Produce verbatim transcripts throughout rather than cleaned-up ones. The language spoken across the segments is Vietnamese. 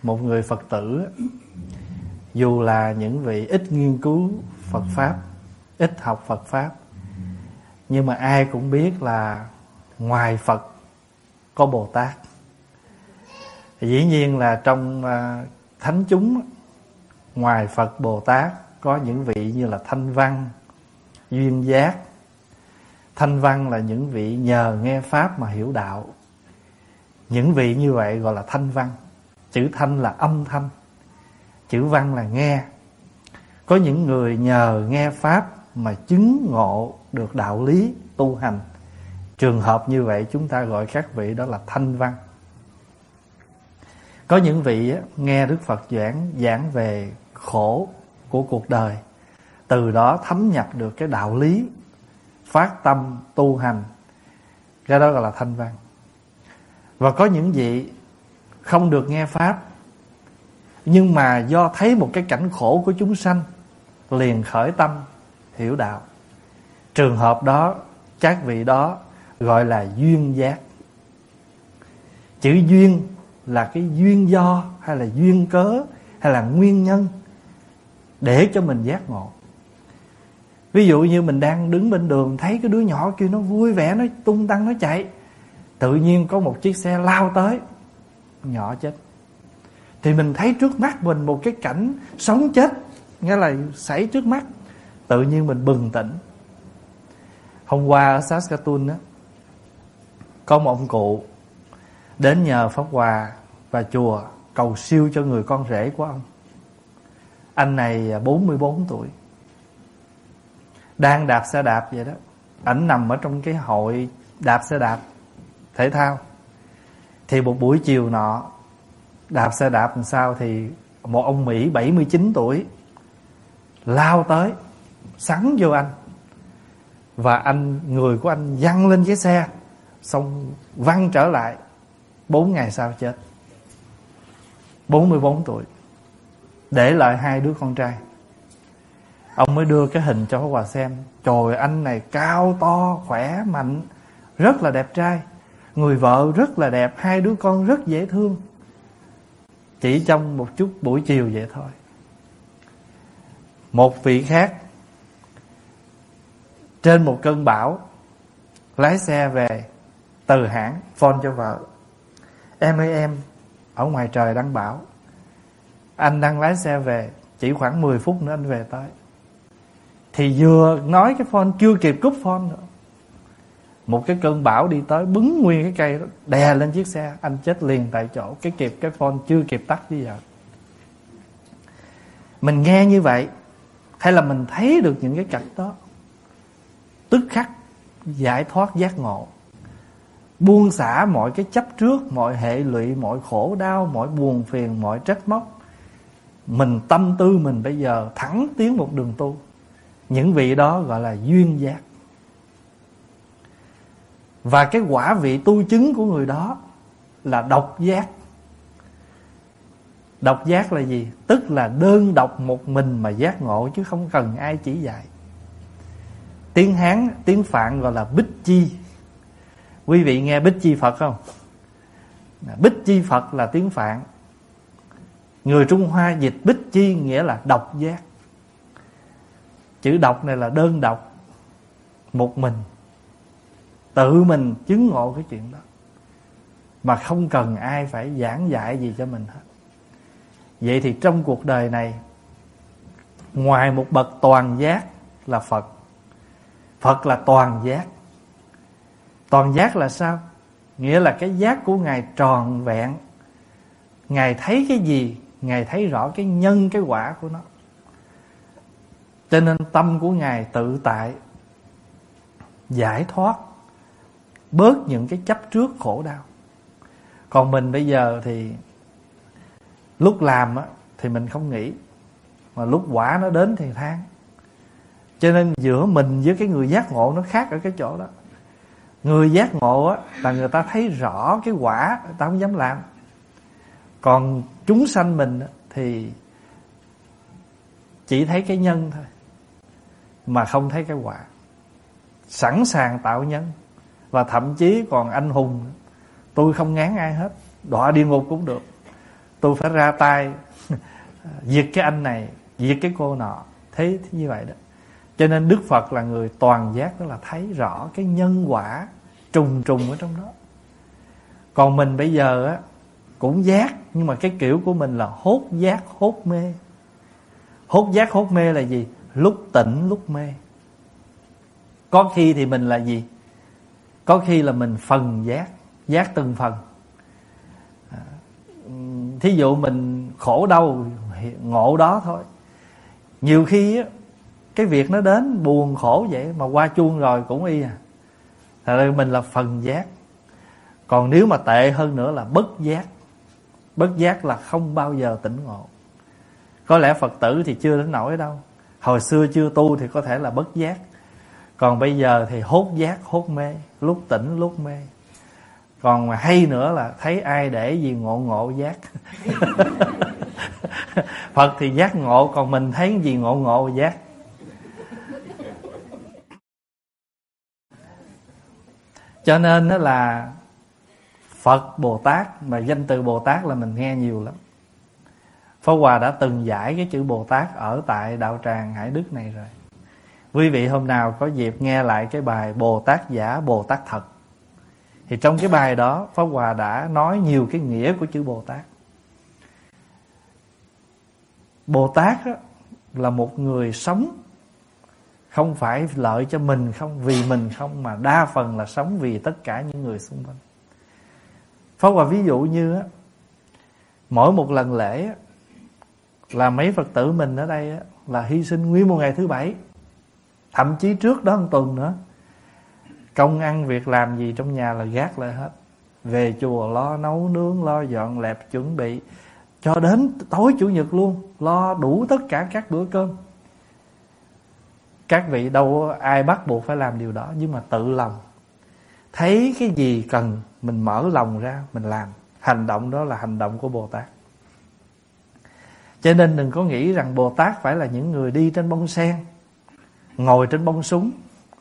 một người Phật tử, dù là những vị ít nghiên cứu Phật Pháp, ít học Phật Pháp, nhưng mà ai cũng biết là ngoài Phật có Bồ Tát. Dĩ nhiên là trong uh, thánh chúng, ngoài Phật Bồ Tát có những vị như là Thanh Văn, Duyên Giác. Thanh Văn là những vị nhờ nghe Pháp mà hiểu đạo. Những vị như vậy gọi là Thanh Văn. Chữ thanh là âm thanh, chữ văn là nghe. Có những người nhờ nghe Pháp mà chứng ngộ được đạo lý tu hành. Trường hợp như vậy chúng ta gọi các vị đó là Thanh Văn. Có những vị nghe Đức Phật giảng giảng về khổ của cuộc đời, từ đó thấm nhập được cái đạo lý, phát tâm tu hành, cái đó gọi là Thanh Văn. Và có những vị không được nghe Pháp, nhưng mà do thấy một cái cảnh khổ của chúng sanh liền khởi tâm hiểu đạo. Trường hợp đó, các vị đó gọi là duyên giác. Chữ duyên là cái duyên do, hay là duyên cớ, hay là nguyên nhân để cho mình giác ngộ. Ví dụ như mình đang đứng bên đường, thấy cái đứa nhỏ kia nó vui vẻ, nó tung tăng, nó chạy, tự nhiên có một chiếc xe lao tới, nhỏ chết. Thì mình thấy trước mắt mình một cái cảnh sống chết, nghĩa là xảy trước mắt, tự nhiên mình bừng tỉnh. Hôm qua ở Saskatoon á, có một ông cụ đến nhờ Pháp Hòa và chùa cầu siêu cho người con rể của ông. Anh này bốn mươi bốn tuổi, đang đạp xe đạp vậy đó. Ảnh nằm ở trong cái hội đạp xe đạp thể thao. Thì một buổi chiều nọ, đạp xe đạp làm sao thì một ông Mỹ bảy mươi chín tuổi lao tới, sắn vô anh. Và anh, người của anh văng lên cái xe, xong văng trở lại. Bốn ngày sau chết. bốn mươi bốn tuổi, để lại hai đứa con trai. Ông mới đưa cái hình cho Pháp Hòa xem. Trời, anh này cao to, khỏe, mạnh, rất là đẹp trai. Người vợ rất là đẹp, hai đứa con rất dễ thương. Chỉ trong một chút buổi chiều vậy thôi. Một vị khác, trên một cơn bão, lái xe về từ hãng, phone cho vợ: Em ơi em, ở ngoài trời đang bão, anh đang lái xe về, chỉ khoảng mười phút nữa anh về tới. Thì vừa nói cái phone, chưa kịp cúp phone nữa, một cái cơn bão đi tới, bứng nguyên cái cây đó, đè lên chiếc xe, anh chết liền tại chỗ. Cái kịp cái phone chưa kịp tắt bây giờ. Mình nghe như vậy, hay là mình thấy được những cái cảnh đó, tức khắc giải thoát giác ngộ, buông xả mọi cái chấp trước, mọi hệ lụy, mọi khổ đau, mọi buồn phiền, mọi trách móc. Mình tâm tư mình bây giờ thẳng tiến một đường tu. Những vị đó gọi là duyên giác. Và cái quả vị tu chứng của người đó là độc giác. Độc giác là gì? Tức là đơn độc một mình mà giác ngộ, chứ không cần ai chỉ dạy. Tiếng Hán, tiếng Phạn gọi là Bích Chi. Quý vị nghe Bích Chi Phật không? Bích Chi Phật là tiếng Phạn. Người Trung Hoa dịch Bích Chi nghĩa là độc giác. Chữ độc này là đơn độc, một mình, tự mình chứng ngộ cái chuyện đó, mà không cần ai phải giảng dạy gì cho mình hết. Vậy thì trong cuộc đời này, ngoài một bậc toàn giác là Phật, Phật là toàn giác. Toàn giác là sao? Nghĩa là cái giác của Ngài tròn vẹn. Ngài thấy cái gì, Ngài thấy rõ cái nhân cái quả của nó. Cho nên tâm của Ngài tự tại, giải thoát, bớt những cái chấp trước khổ đau. Còn mình bây giờ thì lúc làm á, thì mình không nghĩ, mà lúc quả nó đến thì than. Cho nên giữa mình với cái người giác ngộ nó khác ở cái chỗ đó. Người giác ngộ á, là người ta thấy rõ cái quả, người ta không dám làm. Còn chúng sanh mình á, thì chỉ thấy cái nhân thôi, mà không thấy cái quả. Sẵn sàng tạo nhân, và thậm chí còn anh hùng: tôi không ngán ai hết, đọa địa ngục cũng được, tôi phải ra tay diệt cái anh này, diệt cái cô nọ. Thế như vậy đó. Cho nên Đức Phật là người toàn giác, đó là thấy rõ cái nhân quả trùng trùng ở trong đó. Còn mình bây giờ á cũng giác, nhưng mà cái kiểu của mình là hốt giác hốt mê. Hốt giác hốt mê là gì? Lúc tỉnh lúc mê. Có khi thì mình là gì? Có khi là mình phần giác, giác từng phần. Thí dụ mình khổ đâu ngộ đó thôi. Nhiều khi á, cái việc nó đến buồn khổ vậy mà qua chuông rồi cũng y à. Thật ra mình là phần giác. Còn nếu mà tệ hơn nữa là bất giác. Bất giác là không bao giờ tỉnh ngộ. Có lẽ Phật tử thì chưa đến nỗi đâu. Hồi xưa chưa tu thì có thể là bất giác. Còn bây giờ thì hốt giác hốt mê, lúc tỉnh lúc mê. Còn mà hay nữa là thấy ai để gì ngộ ngộ giác. Phật thì giác ngộ, còn mình thấy gì ngộ ngộ giác. Cho nên đó là Phật Bồ Tát, mà danh từ Bồ Tát là mình nghe nhiều lắm. Pháp Hòa đã từng giải cái chữ Bồ Tát ở tại đạo tràng Hải Đức này rồi. Quý vị hôm nào có dịp nghe lại cái bài Bồ Tát giả Bồ Tát thật, thì trong cái bài đó Pháp Hòa đã nói nhiều cái nghĩa của chữ Bồ Tát. Bồ Tát là một người sống, không phải lợi cho mình không, vì mình không, mà đa phần là sống vì tất cả những người xung quanh. Pháp Hòa ví dụ như á, mỗi một lần lễ á, là mấy Phật tử mình ở đây á, là hy sinh nguyên một ngày thứ bảy, thậm chí trước đó một tuần nữa. Công ăn việc làm gì trong nhà là gác lại hết, về chùa lo nấu nướng, lo dọn dẹp chuẩn bị, cho đến tối Chủ nhật luôn, lo đủ tất cả các bữa cơm. Các vị đâu ai bắt buộc phải làm điều đó, nhưng mà tự lòng. Thấy cái gì cần mình mở lòng ra mình làm. Hành động đó là hành động của Bồ Tát. Cho nên đừng có nghĩ rằng Bồ Tát phải là những người đi trên bông sen, ngồi trên bông súng,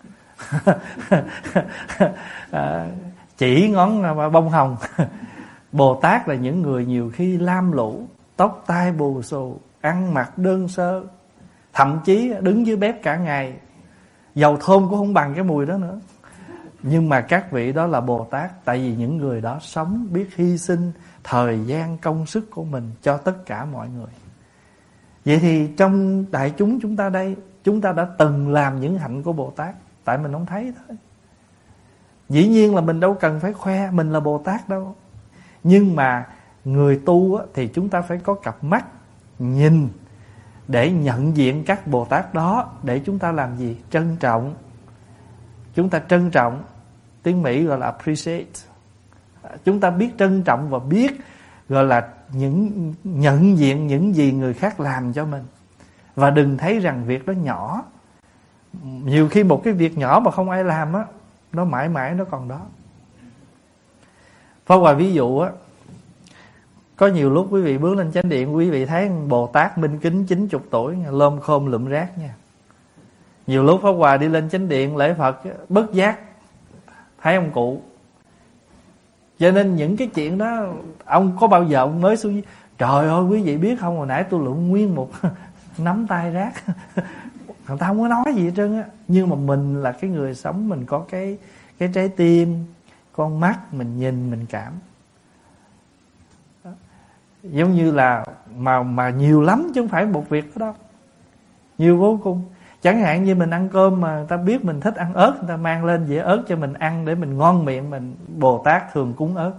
chỉ ngón bông hồng. Bồ Tát là những người nhiều khi lam lũ, tóc tai bù xù, ăn mặc đơn sơ, thậm chí đứng dưới bếp cả ngày, dầu thơm cũng không bằng cái mùi đó nữa. Nhưng mà các vị đó là Bồ Tát, tại vì những người đó sống biết hy sinh thời gian công sức của mình cho tất cả mọi người. Vậy thì trong đại chúng chúng ta đây, chúng ta đã từng làm những hạnh của Bồ Tát, tại mình không thấy thôi. Dĩ nhiên là mình đâu cần phải khoe mình là Bồ Tát đâu. Nhưng mà người tu á, thì chúng ta phải có cặp mắt nhìn để nhận diện các Bồ Tát đó, để chúng ta làm gì? Trân trọng. Chúng ta trân trọng, tiếng Mỹ gọi là appreciate. Chúng ta biết trân trọng và biết gọi là những nhận diện những gì người khác làm cho mình. Và đừng thấy rằng việc đó nhỏ. Nhiều khi một cái việc nhỏ mà không ai làm á, nó mãi mãi nó còn đó. Pháp Hòa ví dụ á, có nhiều lúc quý vị bước lên chánh điện, quý vị thấy Bồ Tát minh kính chín chục tuổi, lôm khôm lụm rác nha. Nhiều lúc Pháp Hòa đi lên chánh điện lễ Phật, bất giác thấy ông cụ. Cho nên những cái chuyện đó, ông có bao giờ ông mới xuống, trời ơi quý vị biết không, hồi nãy tôi lụm nguyên một nắm tay rác. Người ta không có nói gì hết trơn á. Nhưng mà mình là cái người sống, mình có cái cái trái tim, con mắt, mình nhìn, mình cảm. Đó. Giống như là mà mà nhiều lắm chứ không phải một việc đó đâu. Nhiều vô cùng. Chẳng hạn như mình ăn cơm mà người ta biết mình thích ăn ớt, người ta mang lên dĩa ớt cho mình ăn để mình ngon miệng mình. Bồ Tát thường cúng ớt.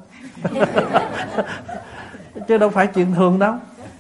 Chứ đâu phải chuyện thường đâu.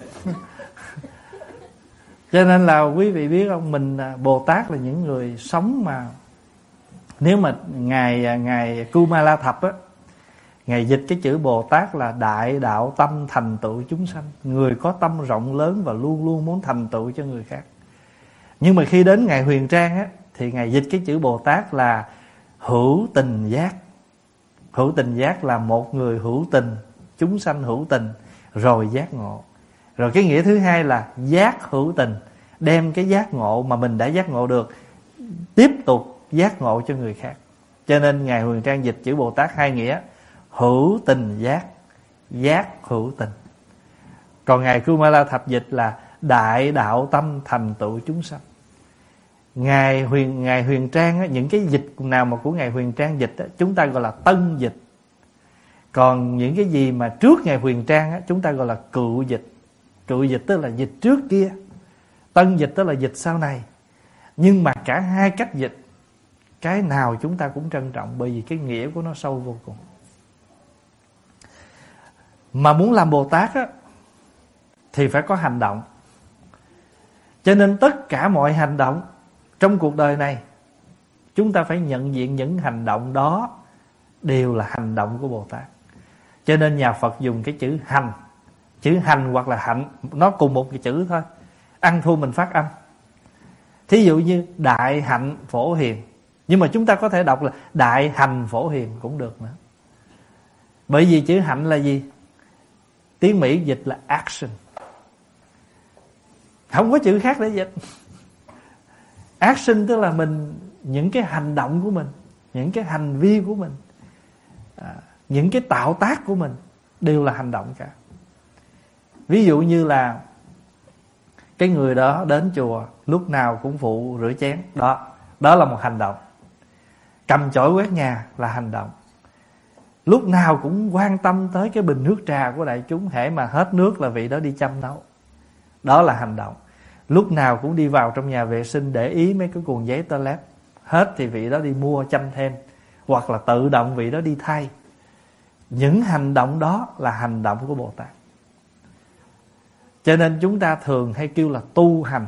Cho nên là quý vị biết không, mình Bồ Tát là những người sống mà, nếu mà ngài ngài Kumala Thập á, ngài dịch cái chữ Bồ Tát là đại đạo tâm thành tựu chúng sanh, người có tâm rộng lớn và luôn luôn muốn thành tựu cho người khác. Nhưng mà khi đến ngài Huyền Trang á, thì ngài dịch cái chữ Bồ Tát là hữu tình giác. Hữu tình giác là một người hữu tình, chúng sanh hữu tình rồi giác ngộ. Rồi cái nghĩa thứ hai là giác hữu tình, đem cái giác ngộ mà mình đã giác ngộ được tiếp tục giác ngộ cho người khác. Cho nên ngài Huyền Trang dịch chữ Bồ Tát hai nghĩa: hữu tình giác, giác hữu tình. Còn Ngài Kumara Thập dịch là đại đạo tâm thành tựu chúng sanh. Ngài Huyền Ngài Huyền Trang á, những cái dịch nào mà của Ngài Huyền Trang dịch á, chúng ta gọi là tân dịch. Còn những cái gì mà trước Ngài Huyền Trang á, chúng ta gọi là cựu dịch. Cựu dịch tức là dịch trước kia, tân dịch tức là dịch sau này. Nhưng mà cả hai cách dịch, cái nào chúng ta cũng trân trọng, bởi vì cái nghĩa của nó sâu vô cùng. Mà muốn làm Bồ Tát á, thì phải có hành động. Cho nên tất cả mọi hành động trong cuộc đời này, chúng ta phải nhận diện những hành động đó đều là hành động của Bồ Tát. Cho nên nhà Phật dùng cái chữ hành. Chữ hành hoặc là hạnh, nó cùng một cái chữ thôi, ăn thua mình phát âm. Thí dụ như đại hạnh phổ hiền, nhưng mà chúng ta có thể đọc là đại hành phổ hiền cũng được nữa. Bởi vì chữ hạnh là gì? Tiếng Mỹ dịch là action, không có chữ khác để dịch. Action tức là mình, những cái hành động của mình, những cái hành vi của mình, à, những cái tạo tác của mình đều là hành động cả. Ví dụ như là cái người đó đến chùa lúc nào cũng phụ rửa chén, đó, đó là một hành động. Cầm chổi quét nhà là hành động. Lúc nào cũng quan tâm tới cái bình nước trà của đại chúng, hễ mà hết nước là vị đó đi chăm nấu, đó là hành động. Lúc nào cũng đi vào trong nhà vệ sinh để ý mấy cái cuộn giấy toilet, hết thì vị đó đi mua chăm thêm, hoặc là tự động vị đó đi thay. Những hành động đó là hành động của Bồ Tát. Cho nên chúng ta thường hay kêu là tu hành.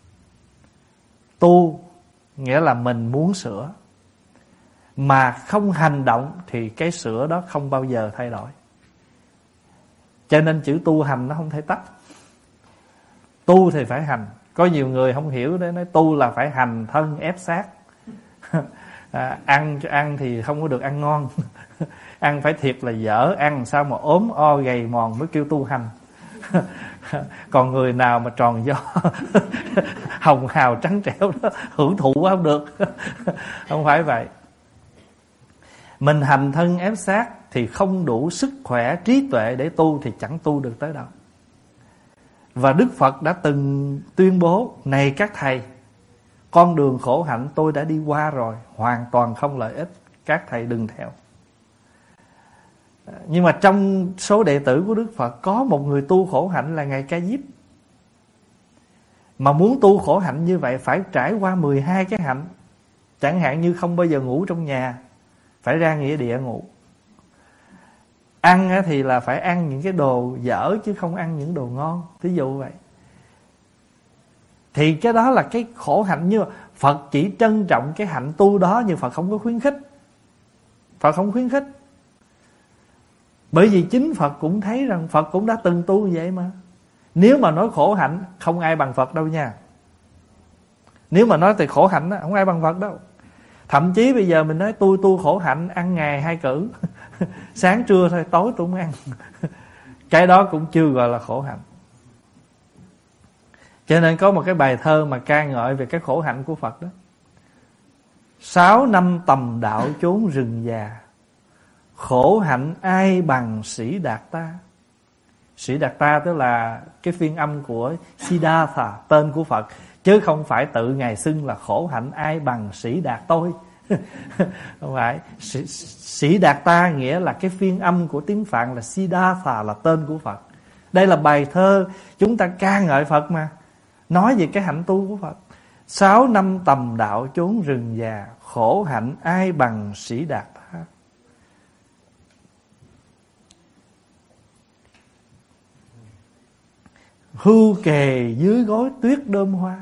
Tu nghĩa là mình muốn sửa, mà không hành động thì cái sửa đó không bao giờ thay đổi. Cho nên chữ tu hành nó không thể tách. Tu thì phải hành. Có nhiều người không hiểu đấy, nói tu là phải hành thân ép xác. à, Ăn cho ăn thì không có được ăn ngon. Ăn phải thiệt là dở, ăn sao mà ốm o gầy mòn mới kêu tu hành. Còn người nào mà tròn do hồng hào trắng trẻo đó, hưởng thụ không được. Không phải vậy. Mình hành thân ép xác thì không đủ sức khỏe trí tuệ để tu, thì chẳng tu được tới đâu. Và Đức Phật đã từng tuyên bố: này các thầy, con đường khổ hạnh tôi đã đi qua rồi, hoàn toàn không lợi ích, các thầy đừng theo. Nhưng mà trong số đệ tử của Đức Phật có một người tu khổ hạnh là Ngài Ca Diếp. Mà muốn tu khổ hạnh như vậy phải trải qua mười hai cái hạnh. Chẳng hạn như không bao giờ ngủ trong nhà, phải ra nghĩa địa ngủ. Ăn thì là phải ăn những cái đồ dở chứ không ăn những đồ ngon, ví dụ vậy. Thì cái đó là cái khổ hạnh. Nhưng mà Phật chỉ trân trọng cái hạnh tu đó, nhưng Phật không có khuyến khích. Phật không khuyến khích. Bởi vì chính Phật cũng thấy rằng Phật cũng đã từng tu như vậy mà. Nếu mà nói khổ hạnh, không ai bằng Phật đâu nha. Nếu mà nói từ khổ hạnh, không ai bằng Phật đâu. Thậm chí bây giờ mình nói tôi tu khổ hạnh, ăn ngày hai cử, sáng trưa thôi, tối tôi không ăn. Cái đó cũng chưa gọi là khổ hạnh. Cho nên có một cái bài thơ mà ca ngợi về cái khổ hạnh của Phật đó: sáu năm tầm đạo chốn rừng già, khổ hạnh ai bằng Sĩ Đạt Ta. Sĩ Đạt Ta tức là cái phiên âm của Siddhartha, tên của Phật, chứ không phải tự Ngài xưng là khổ hạnh ai bằng Sĩ Đạt tôi. Không phải. Sĩ, Sĩ Đạt Ta nghĩa là cái phiên âm của tiếng Phạn là Siddhartha, là tên của Phật. Đây là bài thơ chúng ta ca ngợi Phật mà, nói về cái hạnh tu của Phật. Sáu năm tầm đạo chốn rừng già, khổ hạnh ai bằng Sĩ Đạt Ta. Hưu kề dưới gối tuyết đơm hoa,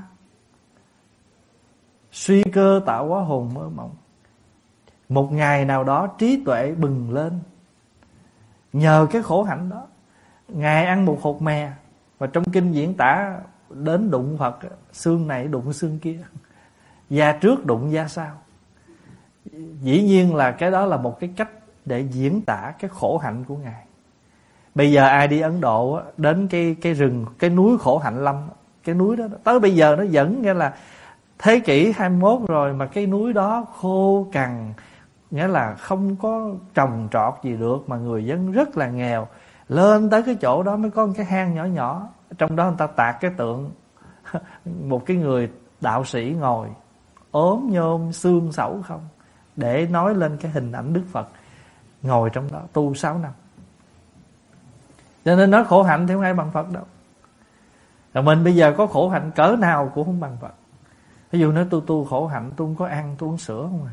suy cơ tạo hóa hồn mơ mộng. Một ngày nào đó trí tuệ bừng lên, nhờ cái khổ hạnh đó. Ngài ăn một hột mè, và trong kinh diễn tả đến đụng Phật, xương này đụng xương kia, da trước đụng da sau. Dĩ nhiên là cái đó là một cái cách để diễn tả cái khổ hạnh của Ngài. Bây giờ ai đi Ấn Độ đến cái cái rừng, cái núi Khổ Hạnh Lâm, cái núi đó tới bây giờ nó vẫn nghĩa là thế kỷ hai mươi mốt rồi mà cái núi đó khô cằn, nghĩa là không có trồng trọt gì được, mà người dân rất là nghèo. Lên tới cái chỗ đó mới có một cái hang nhỏ nhỏ, trong đó người ta tạc cái tượng một cái người đạo sĩ ngồi ốm nhôm xương sẩu không, để nói lên cái hình ảnh Đức Phật ngồi trong đó tu sáu năm. Cho nên nói khổ hạnh thì không ai bằng Phật đâu. Rồi mình bây giờ có khổ hạnh cỡ nào cũng không bằng Phật. Ví dụ nói tôi tu khổ hạnh, tôi không có ăn, tôi uống sữa không à.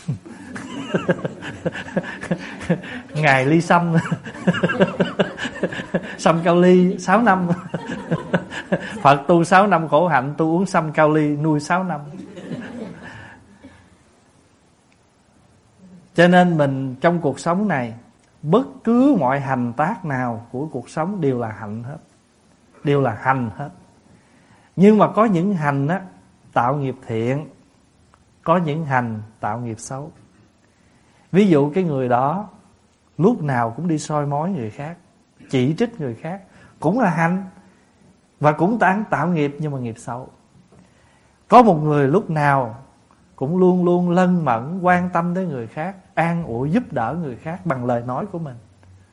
Ngày ly sâm sâm cao ly sáu năm. Phật tu sáu năm khổ hạnh, tôi uống sâm cao ly nuôi sáu năm. Cho nên mình trong cuộc sống này, bất cứ mọi hành tác nào của cuộc sống đều là hạnh hết, đều là hành hết. Nhưng mà có những hành á tạo nghiệp thiện, có những hành tạo nghiệp xấu. Ví dụ cái người đó lúc nào cũng đi soi mói người khác, chỉ trích người khác, cũng là hành và cũng tạo, tạo nghiệp nhưng mà nghiệp xấu. Có một người lúc nào cũng luôn luôn lân mẫn quan tâm tới người khác, an ủi giúp đỡ người khác bằng lời nói của mình.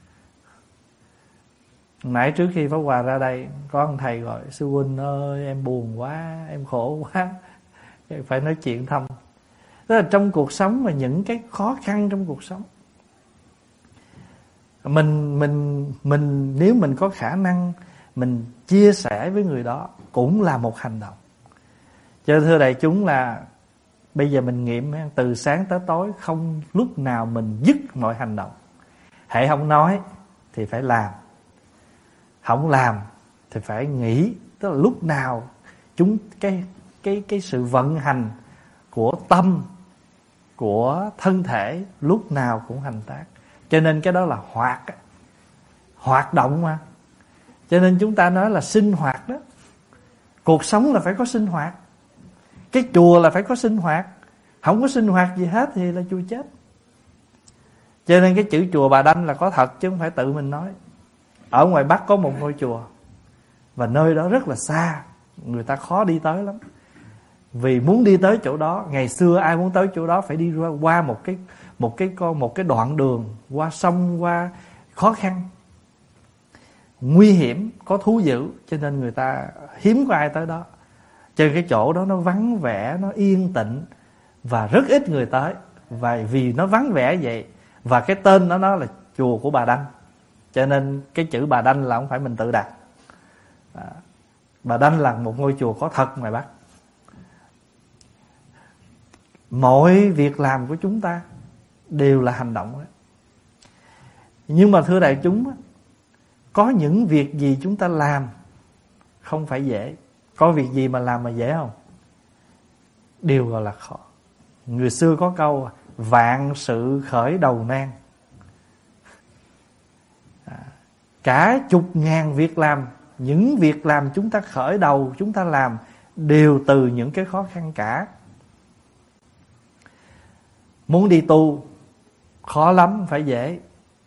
Nãy trước khi Pháp Hòa ra đây, có ông thầy gọi: sư huynh ơi, em buồn quá, em khổ quá, phải nói chuyện thăm. Tức là trong cuộc sống mà những cái khó khăn trong cuộc sống, Mình mình mình nếu mình có khả năng mình chia sẻ với người đó cũng là một hành động. Cho thưa đại chúng là bây giờ mình nghiệm từ sáng tới tối, không lúc nào mình dứt mọi hành động. Hễ không nói thì phải làm, không làm thì phải nghĩ. Tức là lúc nào chúng cái cái cái sự vận hành của tâm, của thân thể lúc nào cũng hành tác. Cho nên cái đó là hoạt, hoạt động mà. Cho nên chúng ta nói là sinh hoạt đó. Cuộc sống là phải có sinh hoạt. Cái chùa là phải có sinh hoạt. Không có sinh hoạt gì hết thì là chùa chết. Cho nên cái chữ chùa Bà Đanh là có thật chứ không phải tự mình nói. Ở ngoài Bắc có một ngôi chùa, và nơi đó rất là xa, người ta khó đi tới lắm. Vì muốn đi tới chỗ đó, ngày xưa ai muốn tới chỗ đó phải đi qua một cái một cái một cái đoạn đường, qua sông, qua khó khăn, nguy hiểm, có thú dữ, cho nên người ta hiếm có ai tới đó. Cho nên cái chỗ đó nó vắng vẻ, nó yên tĩnh và rất ít người tới. Và vì nó vắng vẻ vậy, và cái tên đó nó là chùa của Bà Đanh, cho nên cái chữ Bà Đanh là không phải mình tự đặt. à, Bà Đanh là một ngôi chùa có thật ngoài Bắc. Mọi việc làm của chúng ta đều là hành động đó. Nhưng mà thưa đại chúng, có những việc gì chúng ta làm không phải dễ. Có việc gì mà làm mà dễ không? Đều gọi là khó. Người xưa có câu vạn sự khởi đầu nan. à, Cả chục ngàn việc làm, những việc làm chúng ta khởi đầu, chúng ta làm đều từ những cái khó khăn cả. Muốn đi tu khó lắm, phải dễ.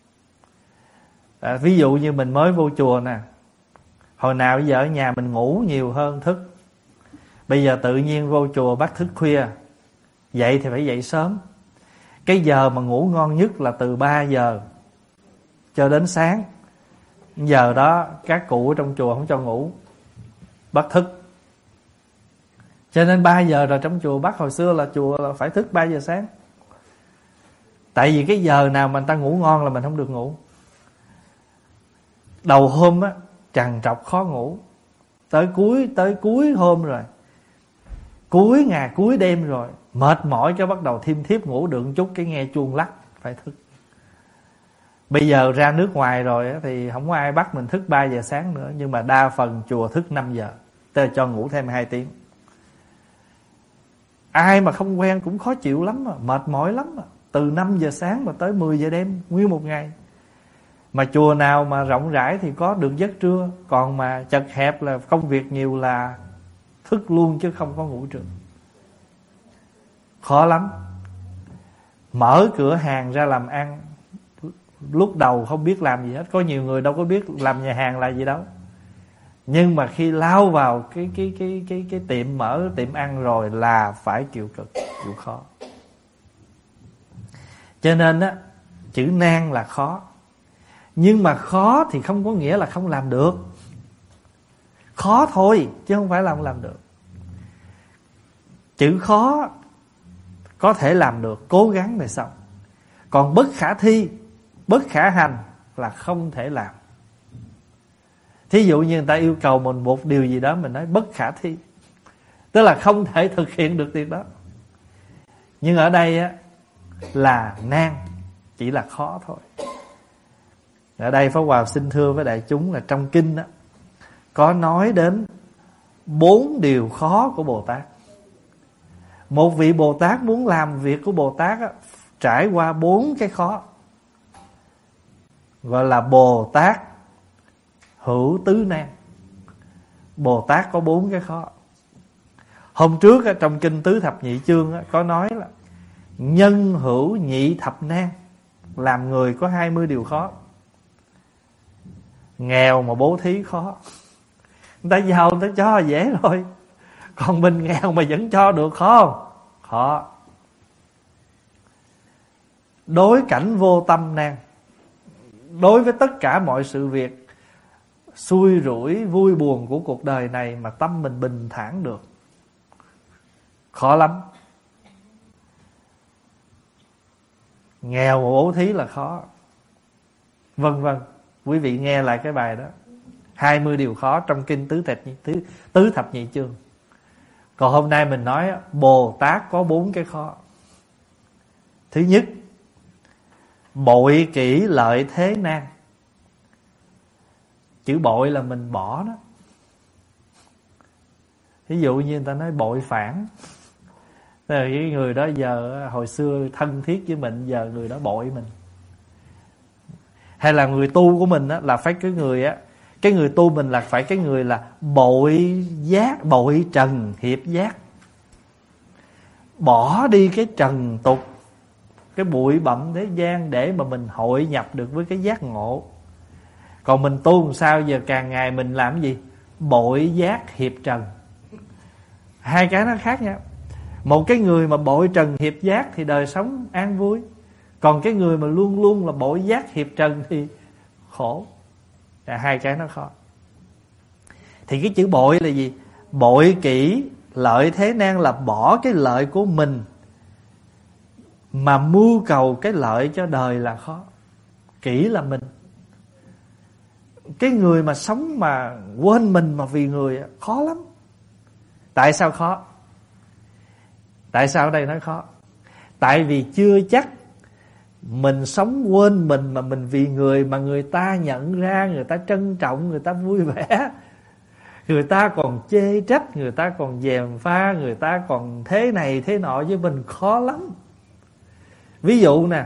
à, Ví dụ như mình mới vô chùa nè, hồi nào bây giờ ở nhà mình ngủ nhiều hơn thức. Bây giờ tự nhiên vô chùa bắt thức khuya, dậy thì phải dậy sớm. Cái giờ mà ngủ ngon nhất là từ ba giờ cho đến sáng. Giờ đó các cụ ở trong chùa không cho ngủ, bắt thức. Cho nên ba giờ rồi trong chùa bắt, hồi xưa là chùa là phải thức ba giờ sáng. Tại vì cái giờ nào mà người ta ngủ ngon là mình không được ngủ. Đầu hôm á trằn trọc khó ngủ, tới cuối tới cuối hôm rồi, cuối ngày cuối đêm rồi, mệt mỏi cái bắt đầu thêm thiếp ngủ được chút, cái nghe chuông lắc phải thức. Bây giờ ra nước ngoài rồi á, thì không có ai bắt mình thức ba giờ sáng nữa, nhưng mà đa phần chùa thức năm giờ, tức là cho ngủ thêm hai tiếng. Ai mà không quen cũng khó chịu lắm mà, mệt mỏi lắm mà. Từ năm giờ sáng mà tới mười giờ đêm, nguyên một ngày. Mà chùa nào mà rộng rãi thì có được giấc trưa, còn mà chật hẹp là công việc nhiều là thức luôn chứ không có ngủ trường. Khó lắm. Mở cửa hàng ra làm ăn, lúc đầu không biết làm gì hết. Có nhiều người đâu có biết làm nhà hàng là gì đâu. Nhưng mà khi lao vào cái cái cái cái cái tiệm mở tiệm ăn rồi là phải chịu cực, chịu khó. Cho nên á, chữ nan là khó. Nhưng mà khó thì không có nghĩa là không làm được. Khó thôi chứ không phải là không làm được. Chữ khó có thể làm được, cố gắng rồi xong. Còn bất khả thi, bất khả hành là không thể làm. Thí dụ như người ta yêu cầu mình một điều gì đó, mình nói bất khả thi, tức là không thể thực hiện được việc đó. Nhưng ở đây á, là nan, chỉ là khó thôi. Ở đây Pháp Hòa xin thưa với đại chúng là trong kinh á, có nói đến bốn điều khó của Bồ Tát. Một vị Bồ Tát muốn làm việc của Bồ Tát á, trải qua bốn cái khó, gọi là Bồ Tát hữu tứ nan. Bồ Tát có bốn cái khó. Hôm trước á, trong kinh Tứ Thập Nhị Chương á, có nói là nhân hữu nhị thập nan. Làm người có hai mươi điều khó. Nghèo mà bố thí khó. Người ta giàu người ta cho dễ thôi. Còn mình nghèo mà vẫn cho được khó không? Khó. Đối cảnh vô tâm nan. Đối với tất cả mọi sự việc xui rủi, vui buồn của cuộc đời này mà tâm mình bình thản được, khó lắm. Nghèo mà bố thí là khó. Vân vân. Quý vị nghe lại cái bài đó, hai mươi điều khó trong kinh Tứ Thập Nhị, tứ, tứ thập nhị chương. Còn hôm nay mình nói Bồ Tát có bốn cái khó. Thứ nhất, bội kỹ lợi thế nan. Chữ bội là mình bỏ đó. Ví dụ như người ta nói bội phản, tức là cái người đó giờ hồi xưa thân thiết với mình, giờ người đó bội mình. Hay là người tu của mình á, là phải cái người á, cái người tu mình là phải cái người là bội giác, bội trần hiệp giác. Bỏ đi cái trần tục, cái bụi bặm thế gian để mà mình hội nhập được với cái giác ngộ. Còn mình tu làm sao giờ càng ngày mình làm cái gì? Bội giác hiệp trần. Hai cái nó khác nhau. Một cái người mà bội trần hiệp giác thì đời sống an vui. Còn cái người mà luôn luôn là bội giác hiệp trần thì khổ. Là hai cái nó khó. Thì cái chữ bội là gì? Bội kỹ lợi thế nan là bỏ cái lợi của mình mà mưu cầu cái lợi cho đời là khó. Kỹ là mình. Cái người mà sống mà quên mình mà vì người khó lắm. Tại sao khó? Tại sao ở đây nói khó? Tại vì chưa chắc mình sống quên mình mà mình vì người mà người ta nhận ra, người ta trân trọng, người ta vui vẻ, người ta còn chê trách, người ta còn gièm pha, người ta còn thế này thế nọ với mình khó lắm. Ví dụ nè,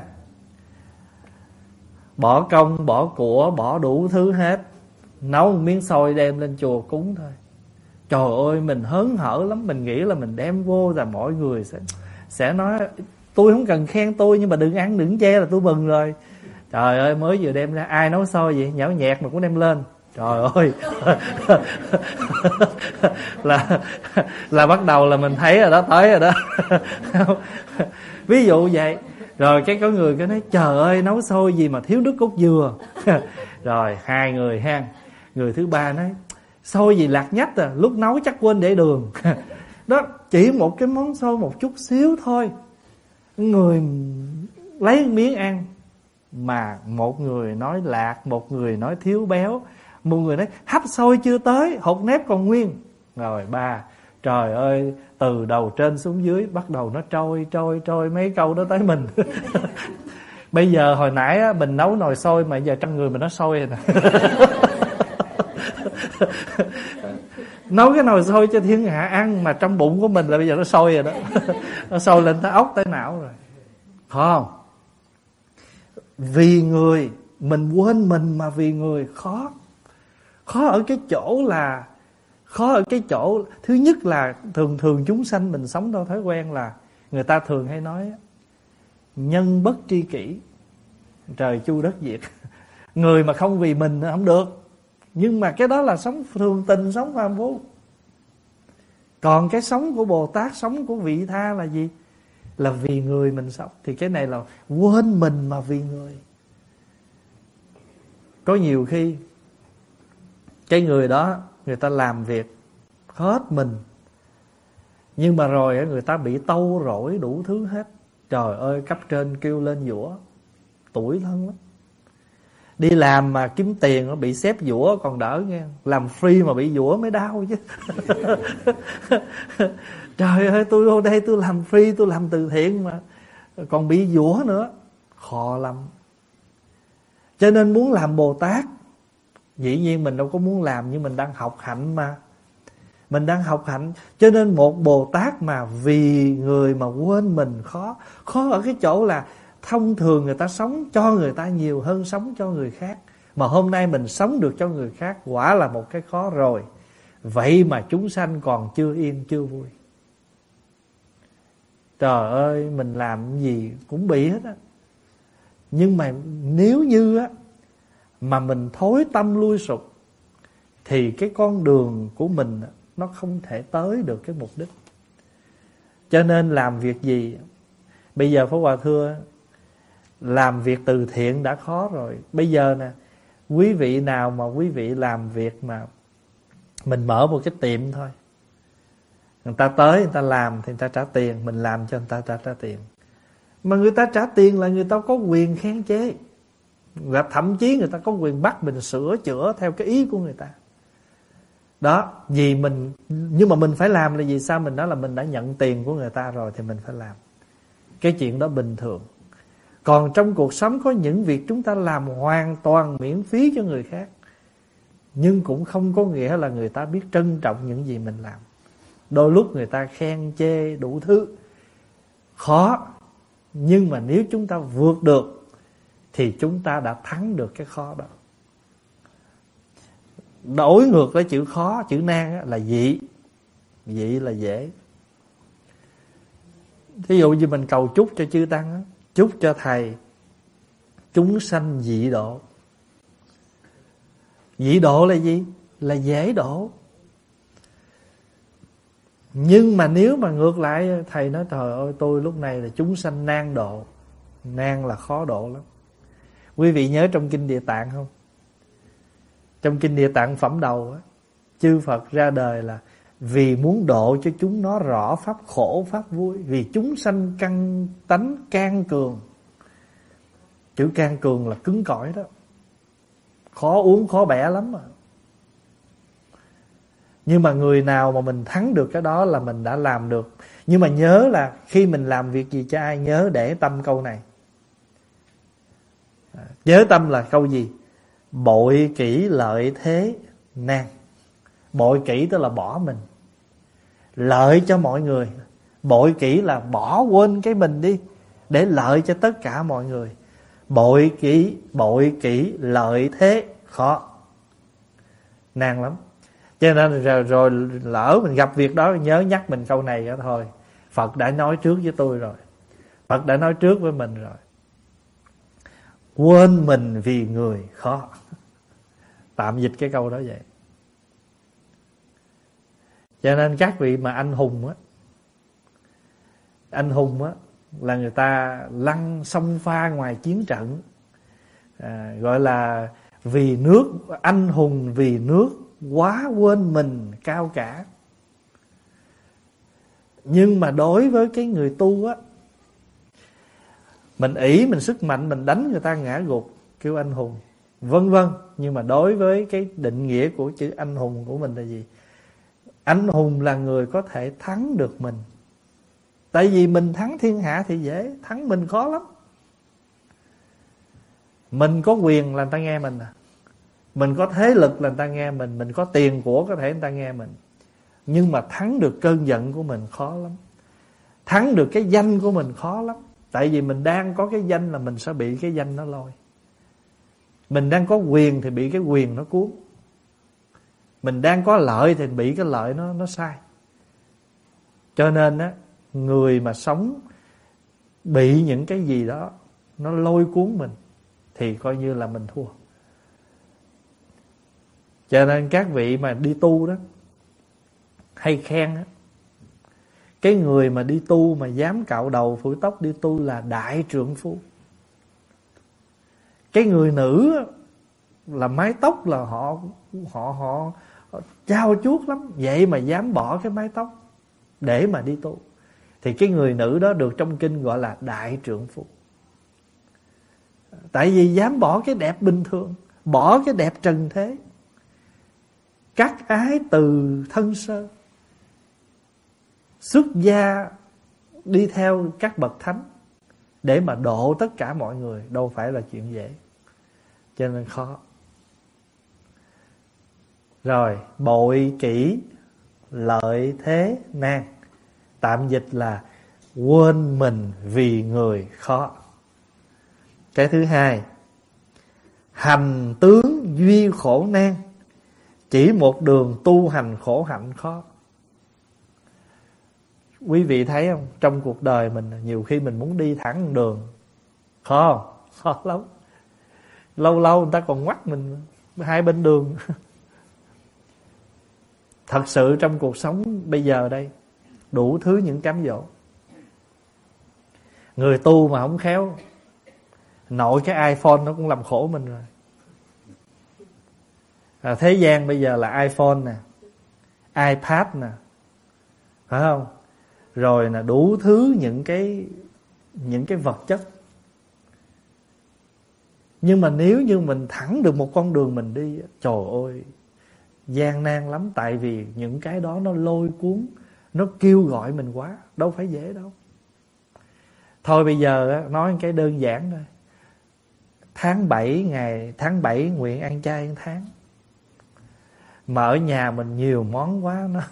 bỏ công, bỏ của, bỏ đủ thứ hết, nấu một miếng xôi đem lên chùa cúng thôi. Trời ơi, mình hớn hở lắm. Mình nghĩ là mình đem vô là mọi người sẽ sẽ nói tôi không cần khen tôi, nhưng mà đừng ăn đừng chê là tôi mừng rồi. Trời ơi, mới vừa đem ra, ai nấu xôi vậy, nhão nhẹt mà cũng đem lên. Trời ơi. là là bắt đầu là mình thấy rồi đó, tới rồi đó. Ví dụ vậy. Rồi cái có người cái nói trời ơi, nấu xôi gì mà thiếu nước cốt dừa. Rồi hai người ha. Người thứ ba nói xôi gì lạc nhách à, lúc nấu chắc quên để đường. Đó, chỉ một cái món xôi một chút xíu thôi, người lấy miếng ăn. Mà một người nói lạc, một người nói thiếu béo, một người nói hấp xôi chưa tới, hột nếp còn nguyên. Rồi ba, trời ơi, từ đầu trên xuống dưới bắt đầu nó trôi trôi trôi mấy câu đó tới mình. Bây giờ hồi nãy á, mình nấu nồi xôi mà giờ trong người mình nó sôi rồi nè. Nấu cái nồi xôi cho thiên hạ ăn mà trong bụng của mình là bây giờ nó sôi rồi đó. Nó sôi lên tới ốc tới não rồi. Không? Vì người, mình quên mình mà vì người khó. Khó ở cái chỗ là Khó ở cái chỗ thứ nhất là thường thường chúng sanh mình sống theo thói quen là người ta thường hay nói nhân bất tri kỷ, trời chu đất diệt. Người mà không vì mình không được. Nhưng mà cái đó là sống thường tình, sống phàm phu. Còn cái sống của Bồ Tát, sống của vị tha là gì? Là vì người mình sống. Thì cái này là quên mình mà vì người. Có nhiều khi cái người đó người ta làm việc hết mình, nhưng mà rồi người ta bị tâu rỗi đủ thứ hết. Trời ơi, cấp trên kêu lên giũa, tủi thân lắm. Đi làm mà kiếm tiền nó bị sếp giũa còn đỡ nghe, làm free mà bị giũa mới đau chứ. Trời ơi, tôi vô đây tôi làm free, tôi làm từ thiện mà còn bị giũa nữa, khó lắm. Cho nên muốn làm Bồ Tát, dĩ nhiên mình đâu có muốn làm, nhưng mình đang học hạnh mà. Mình đang học hạnh. Cho nên một Bồ Tát mà vì người mà quên mình khó. Khó ở cái chỗ là thông thường người ta sống cho người ta nhiều hơn sống cho người khác. Mà hôm nay mình sống được cho người khác, quả là một cái khó rồi. Vậy mà chúng sanh còn chưa yên chưa vui. Trời ơi, mình làm gì cũng bị hết á. Nhưng mà nếu như á mà mình thối tâm lui sụp, thì cái con đường của mình nó không thể tới được cái mục đích. Cho nên làm việc gì, bây giờ Pháp Hòa thưa, làm việc từ thiện đã khó rồi. Bây giờ nè, quý vị nào mà quý vị làm việc mà mình mở một cái tiệm thôi, người ta tới người ta làm thì người ta trả tiền, mình làm cho người ta trả, trả tiền. Mà người ta trả tiền là người ta có quyền khen chế, và thậm chí người ta có quyền bắt mình sửa chữa theo cái ý của người ta. Đó, vì mình, nhưng mà mình phải làm là gì? Sao mình nói là mình đã nhận tiền của người ta rồi thì mình phải làm. Cái chuyện đó bình thường. Còn trong cuộc sống có những việc chúng ta làm hoàn toàn miễn phí cho người khác, nhưng cũng không có nghĩa là người ta biết trân trọng những gì mình làm. Đôi lúc người ta khen chê đủ thứ, khó. Nhưng mà nếu chúng ta vượt được thì chúng ta đã thắng được cái khó đó. Đối ngược với chữ khó, chữ nan là dị. Dị là dễ. Thí dụ như mình cầu chúc cho chư Tăng, chúc cho thầy chúng sanh dị độ. Dị độ là gì? Là dễ độ. Nhưng mà nếu mà ngược lại, thầy nói trời ơi tôi lúc này là chúng sanh nan độ. Nan là khó độ lắm. Quý vị nhớ trong Kinh Địa Tạng không? Trong Kinh Địa Tạng phẩm đầu á, chư Phật ra đời là vì muốn độ cho chúng nó rõ pháp khổ pháp vui. Vì chúng sanh căn tánh can cường. Chữ can cường là cứng cỏi đó, khó uống khó bẻ lắm mà. Nhưng mà người nào mà mình thắng được cái đó là mình đã làm được. Nhưng mà nhớ là khi mình làm việc gì cho ai, nhớ để tâm câu này. Nhớ tâm là câu gì? Bội kỹ lợi thế nan. Bội kỹ tức là bỏ mình, lợi cho mọi người. Bội kỹ là bỏ quên cái mình đi để lợi cho tất cả mọi người. Bội kỹ, bội kỹ lợi thế khó, nan lắm. Cho nên rồi, rồi lỡ mình gặp việc đó, nhớ nhắc mình câu này đó thôi. Phật đã nói trước với tôi rồi, Phật đã nói trước với mình rồi. Quên mình vì người khó. Tạm dịch cái câu đó vậy. Cho nên các vị mà anh hùng á, anh hùng á là người ta lăn sông pha ngoài chiến trận, à, gọi là vì nước, anh hùng vì nước quá quên mình cao cả. Nhưng mà đối với cái người tu á, mình ỷ mình sức mạnh, mình đánh người ta ngã gục kêu anh hùng, vân vân. Nhưng mà đối với cái định nghĩa của chữ anh hùng của mình là gì? Anh hùng là người có thể thắng được mình. Tại vì mình thắng thiên hạ thì dễ, thắng mình khó lắm. Mình có quyền là người ta nghe mình à, mình có thế lực là người ta nghe mình, mình có tiền của có thể người ta nghe mình. Nhưng mà thắng được cơn giận của mình khó lắm, thắng được cái danh của mình khó lắm. Tại vì mình đang có cái danh là mình sẽ bị cái danh nó lôi. Mình đang có quyền thì bị cái quyền nó cuốn. Mình đang có lợi thì bị cái lợi nó, nó sai. Cho nên á, người mà sống bị những cái gì đó nó lôi cuốn mình thì coi như là mình thua. Cho nên các vị mà đi tu đó hay khen á, cái người mà đi tu mà dám cạo đầu phủi tóc đi tu là đại trượng phu. Cái người nữ là mái tóc là họ họ họ, họ trao chuốt lắm, vậy mà dám bỏ cái mái tóc để mà đi tu. Thì cái người nữ đó được trong kinh gọi là đại trượng phu. Tại vì dám bỏ cái đẹp bình thường, bỏ cái đẹp trần thế, cắt ái từ thân sơ, xuất gia đi theo các bậc thánh để mà độ tất cả mọi người, đâu phải là chuyện dễ. Cho nên khó. Rồi, bội kỹ lợi thế nan, tạm dịch là quên mình vì người khó. Cái thứ hai, hành tướng duy khổ nan, chỉ một đường tu hành khổ hạnh khó. Quý vị thấy không, trong cuộc đời mình nhiều khi mình muốn đi thẳng đường, khó, khó lắm. Lâu lâu người ta còn ngoắt mình hai bên đường. Thật sự trong cuộc sống bây giờ đây, đủ thứ những cám dỗ. Người tu mà không khéo, nội cái iPhone nó cũng làm khổ mình rồi. À, thế gian bây giờ là iPhone nè, iPad nè, phải không? Rồi là đủ thứ những cái những cái vật chất. Nhưng mà nếu như mình thẳng được một con đường mình đi, trời ơi, gian nan lắm. Tại vì những cái đó nó lôi cuốn, nó kêu gọi mình quá, đâu phải dễ đâu. Thôi bây giờ nói cái đơn giản thôi. Tháng bảy, ngày tháng bảy nguyện ăn chay một tháng. Mà ở nhà mình nhiều món quá, nó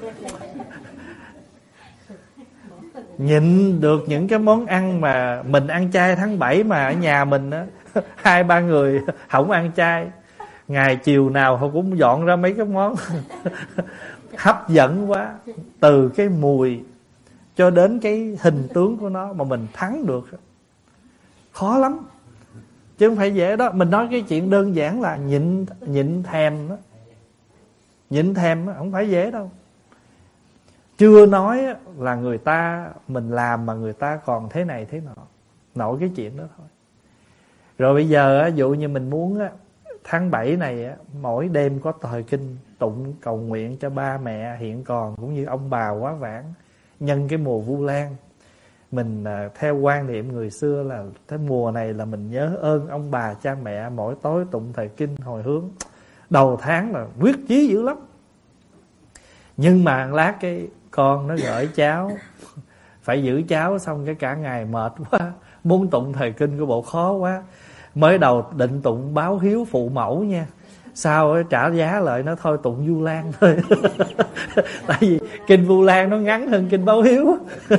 nhịn được những cái món ăn mà mình ăn chay tháng bảy, mà ở nhà mình á hai ba người không ăn chay, ngày chiều nào họ cũng dọn ra mấy cái món hấp dẫn quá, từ cái mùi cho đến cái hình tướng của nó mà mình thắng được, khó lắm chứ không phải dễ đó. Mình nói cái chuyện đơn giản là nhịn nhịn thèm đó, nhịn thèm đó, không phải dễ đâu. Chưa nói là người ta mình làm mà người ta còn thế này thế nọ, nổi cái chuyện đó thôi. Rồi bây giờ ví dụ như mình muốn tháng bảy này mỗi đêm có thời kinh tụng cầu nguyện cho ba mẹ hiện còn cũng như ông bà quá vãng, nhân cái mùa Vu Lan. Mình theo quan niệm người xưa là cái mùa này là mình nhớ ơn ông bà cha mẹ, mỗi tối tụng thời kinh hồi hướng. Đầu tháng là quyết chí dữ lắm. Nhưng mà lát cái con nó gửi cháu, phải giữ cháu, xong cái cả ngày mệt quá, muốn tụng thời kinh của bộ khó quá. Mới đầu định tụng báo hiếu phụ mẫu nha, sau ấy trả giá lại nó thôi tụng Vu Lan thôi. Tại vì kinh Vu Lan nó ngắn hơn kinh báo hiếu.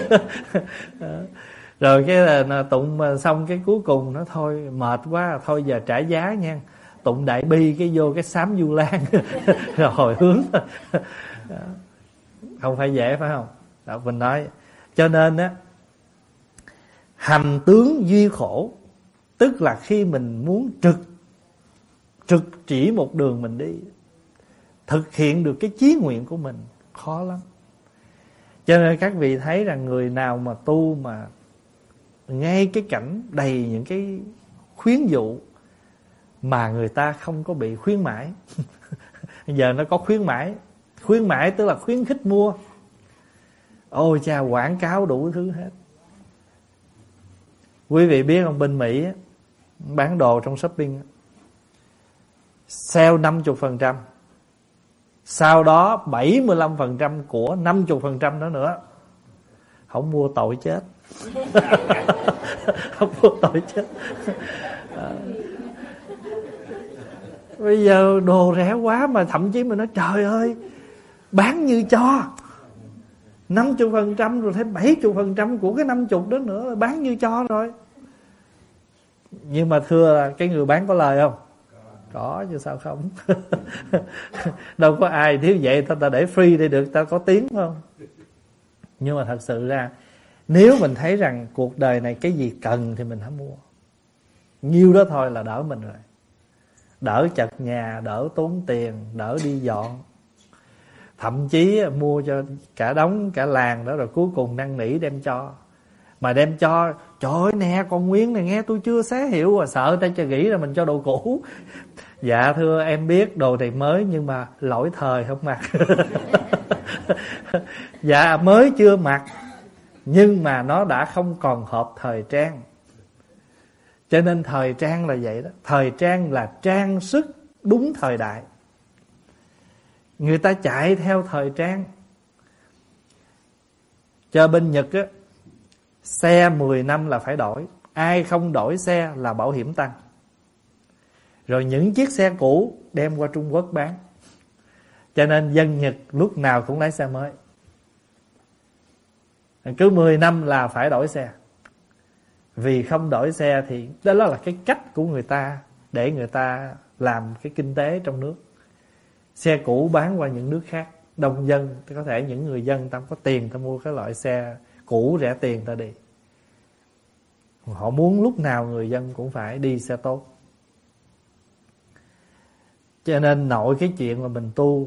Rồi cái là tụng xong cái cuối cùng nó thôi mệt quá, thôi giờ trả giá nha, tụng đại bi cái vô cái sám Vu Lan. Rồi hồi hướng. Không phải dễ phải không? Đó, mình nói cho nên á, hành tướng duy khổ, tức là khi mình muốn trực trực chỉ một đường mình đi, thực hiện được cái chí nguyện của mình khó lắm. Cho nên các vị thấy rằng người nào mà tu mà ngay cái cảnh đầy những cái khuyến dụ mà người ta không có bị khuyến mãi. Giờ nó có khuyến mãi. Khuyến mãi tức là khuyến khích mua. Ôi cha, quảng cáo đủ thứ hết. Quý vị biết không, bên Mỹ bán đồ trong shopping sale năm mươi phần trăm, sau đó bảy mươi lăm phần trăm của năm mươi phần trăm đó nữa. Không mua tội chết. Không mua tội chết. À, bây giờ đồ rẻ quá mà thậm chí mình nói trời ơi, bán như cho năm mươi phần trăm rồi thêm bảy mươi phần trăm của cái năm mươi đó nữa, bán như cho rồi. Nhưng mà thưa là cái người bán có lời không? Có chứ sao không. Đâu có ai thiếu vậy ta, ta để free để được ta có tiếng không. Nhưng mà thật sự ra nếu mình thấy rằng cuộc đời này cái gì cần thì mình hãy mua. Nhiêu đó thôi là đỡ mình rồi. Đỡ chật nhà, đỡ tốn tiền, đỡ đi dọn. Thậm chí mua cho cả đống, cả làng đó, rồi cuối cùng năn nỉ đem cho. Mà đem cho, trời ơi nè con Nguyên này nghe tôi chưa xé hiệu à, sợ ta cho nghĩ là mình cho đồ cũ. Dạ thưa em biết đồ này mới nhưng mà lỗi thời không mặc. Dạ mới chưa mặc, nhưng mà nó đã không còn hợp thời trang. Cho nên thời trang là vậy đó. Thời trang là trang sức đúng thời đại. Người ta chạy theo thời trang. Cho bên Nhật á, xe mười năm là phải đổi. Ai không đổi xe là bảo hiểm tăng. Rồi những chiếc xe cũ đem qua Trung Quốc bán. Cho nên dân Nhật lúc nào cũng lấy xe mới. Cứ mười năm là phải đổi xe. Vì không đổi xe thì đó là cái cách của người ta để người ta làm cái kinh tế trong nước. Xe cũ bán qua những nước khác, đông dân, có thể những người dân ta có tiền ta mua cái loại xe cũ rẻ tiền ta đi. Họ muốn lúc nào người dân cũng phải đi xe tốt. Cho nên nội cái chuyện mà mình tu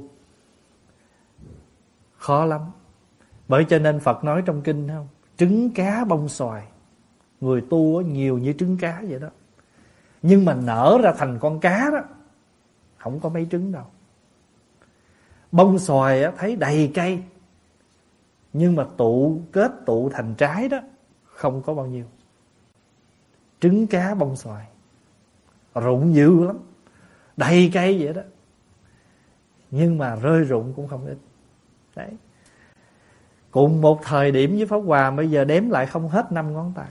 khó lắm. Bởi cho nên Phật nói trong kinh không, trứng cá bông xoài. Người tu nhiều như trứng cá vậy đó. Nhưng mà nở ra thành con cá đó, không có mấy trứng đâu. Bông xoài thấy đầy cây, nhưng mà tụ kết tụ thành trái đó không có bao nhiêu. Trứng cá bông xoài rụng dữ lắm, đầy cây vậy đó, nhưng mà rơi rụng cũng không ít. Đấy. Cùng một thời điểm với Pháp Hòa, bây giờ đếm lại không hết năm ngón tay.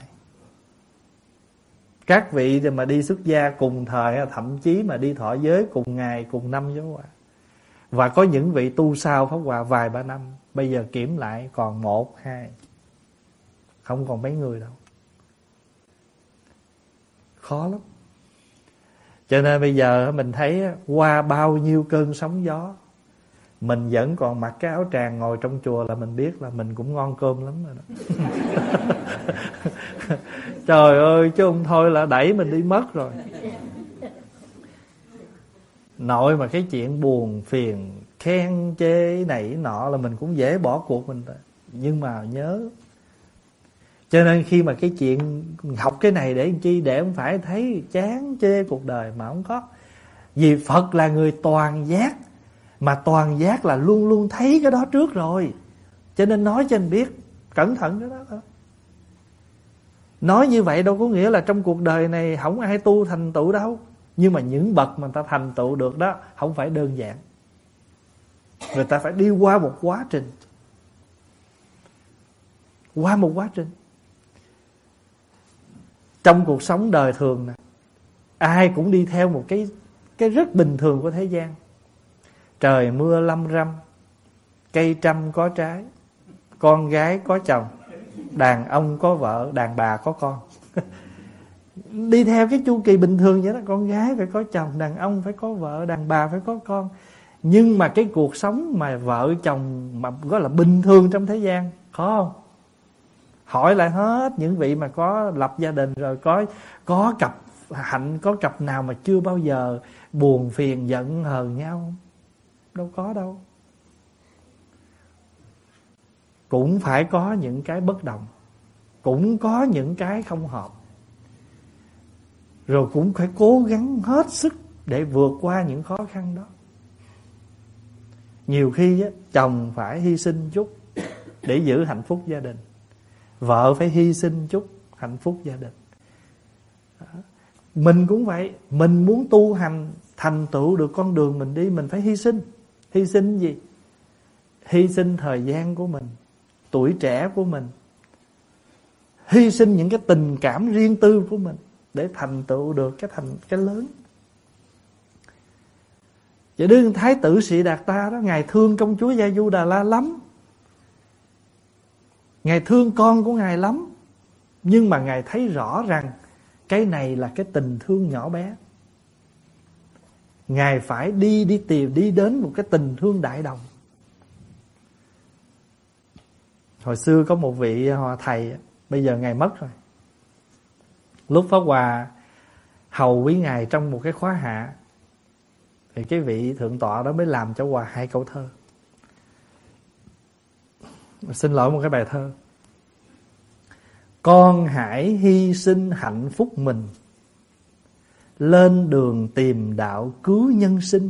Các vị mà đi xuất gia cùng thời, thậm chí mà đi thọ giới cùng ngày, cùng năm với Pháp Hòa. Và có những vị tu sau Pháp Hòa vài ba năm, bây giờ kiểm lại còn một, hai, không còn mấy người đâu. Khó lắm. Cho nên bây giờ mình thấy qua bao nhiêu cơn sóng gió, mình vẫn còn mặc cái áo tràng ngồi trong chùa là mình biết là mình cũng ngon cơm lắm rồi đó. Trời ơi, chứ không thôi là đẩy mình đi mất rồi. Nội mà cái chuyện buồn phiền, khen chê này nọ là mình cũng dễ bỏ cuộc mình thôi. Nhưng mà nhớ, cho nên khi mà cái chuyện học cái này để làm chi, để không phải thấy chán chê cuộc đời, mà không có. Vì Phật là người toàn giác, mà toàn giác là luôn luôn thấy cái đó trước rồi. Cho nên nói cho anh biết, cẩn thận cái đó thôi. Nói như vậy đâu có nghĩa là trong cuộc đời này không ai tu thành tựu đâu. Nhưng mà những bậc mà ta thành tựu được đó không phải đơn giản. Người ta phải đi qua một quá trình. Qua một quá trình. Trong cuộc sống đời thường này, ai cũng đi theo một cái cái rất bình thường của thế gian. Trời mưa lâm râm, cây trăm có trái, con gái có chồng, đàn ông có vợ, đàn bà có con. Đi theo cái chu kỳ bình thường vậy đó. Con gái phải có chồng, đàn ông phải có vợ, đàn bà phải có con. Nhưng mà cái cuộc sống mà vợ chồng mà gọi là bình thường trong thế gian, khó không? Hỏi lại hết những vị mà có lập gia đình rồi, có có cặp hạnh, có cặp nào mà chưa bao giờ buồn phiền giận hờn nhau không? Đâu có đâu. Cũng phải có những cái bất đồng, cũng có những cái không hợp, rồi cũng phải cố gắng hết sức để vượt qua những khó khăn đó. Nhiều khi á, chồng phải hy sinh chút để giữ hạnh phúc gia đình, vợ phải hy sinh chút hạnh phúc gia đình. Đó. Mình cũng vậy. Mình muốn tu hành thành tựu được con đường mình đi, mình phải hy sinh. Hy sinh gì? Hy sinh thời gian của mình, tuổi trẻ của mình, hy sinh những cái tình cảm riêng tư của mình để thành tựu được cái thành cái lớn. Vậy đương Thái tử Sĩ Đạt Ta đó, Ngài thương công chúa Gia Du Đà La lắm, Ngài thương con của Ngài lắm. Nhưng mà Ngài thấy rõ rằng cái này là cái tình thương nhỏ bé. Ngài phải đi đi tìm đi đến một cái tình thương đại đồng. Hồi xưa có một vị hòa thầy, bây giờ Ngài mất rồi. Lúc Pháp Hòa hầu quý Ngài trong một cái khóa hạ, thì cái vị thượng tọa đó mới làm cho Hòa hai câu thơ. Xin lỗi, một cái bài thơ. Con hãy hy sinh hạnh phúc mình lên đường tìm đạo cứu nhân sinh.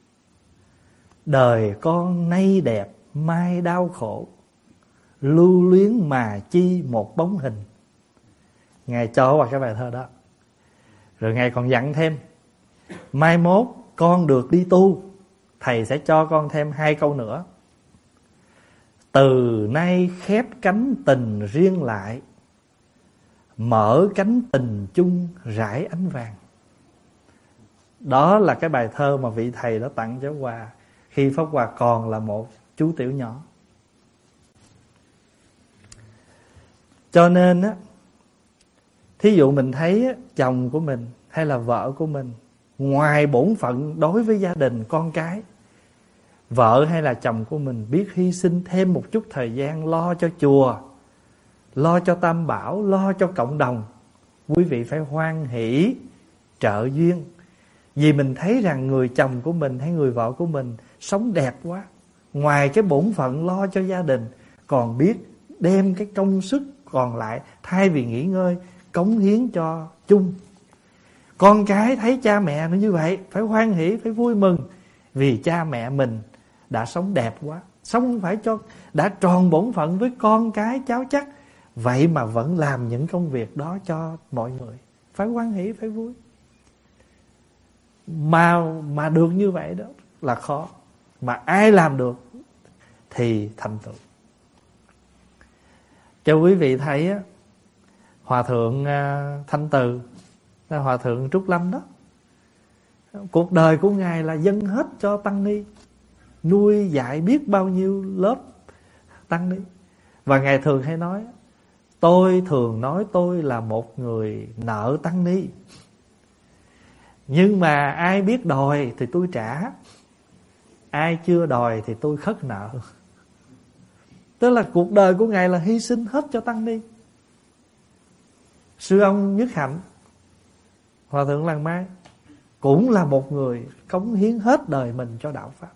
Đời con nay đẹp mai đau khổ, lưu luyến mà chi một bóng hình. Ngài cho vào cái bài thơ đó. Rồi Ngài còn dặn thêm, mai mốt con được đi tu, Thầy sẽ cho con thêm hai câu nữa. Từ nay khép cánh tình riêng lại, mở cánh tình chung rải ánh vàng. Đó là cái bài thơ mà vị thầy đã tặng cho Hòa khi Pháp Hòa còn là một chú tiểu nhỏ. Cho nên á, thí dụ mình thấy á, chồng của mình hay là vợ của mình, ngoài bổn phận đối với gia đình con cái, vợ hay là chồng của mình biết hy sinh thêm một chút thời gian lo cho chùa, lo cho tam bảo, lo cho cộng đồng, quý vị phải hoan hỷ trợ duyên. Vì mình thấy rằng người chồng của mình hay người vợ của mình sống đẹp quá, ngoài cái bổn phận lo cho gia đình, còn biết đem cái công sức còn lại, thay vì nghỉ ngơi, cống hiến cho chung. Con cái thấy cha mẹ nó như vậy, phải hoan hỷ, phải vui mừng, vì cha mẹ mình đã sống đẹp quá, sống phải cho đã tròn bổn phận với con cái cháu chắc, vậy mà vẫn làm những công việc đó cho mọi người, phải hoan hỷ, phải vui. Mà mà được như vậy đó là khó, mà ai làm được thì thành tựu. Cho quý vị thấy á, Hòa thượng Thanh Từ, Hòa thượng Trúc Lâm đó, cuộc đời của Ngài là dâng hết cho tăng ni, nuôi dạy biết bao nhiêu lớp tăng ni. Và Ngài thường hay nói, tôi thường nói tôi là một người nợ tăng ni, nhưng mà ai biết đòi thì tôi trả, ai chưa đòi thì tôi khất nợ. Tức là cuộc đời của Ngài là hy sinh hết cho tăng ni. Sư ông Nhất Hạnh, Hòa thượng Làng Mai, cũng là một người cống hiến hết đời mình cho đạo Pháp.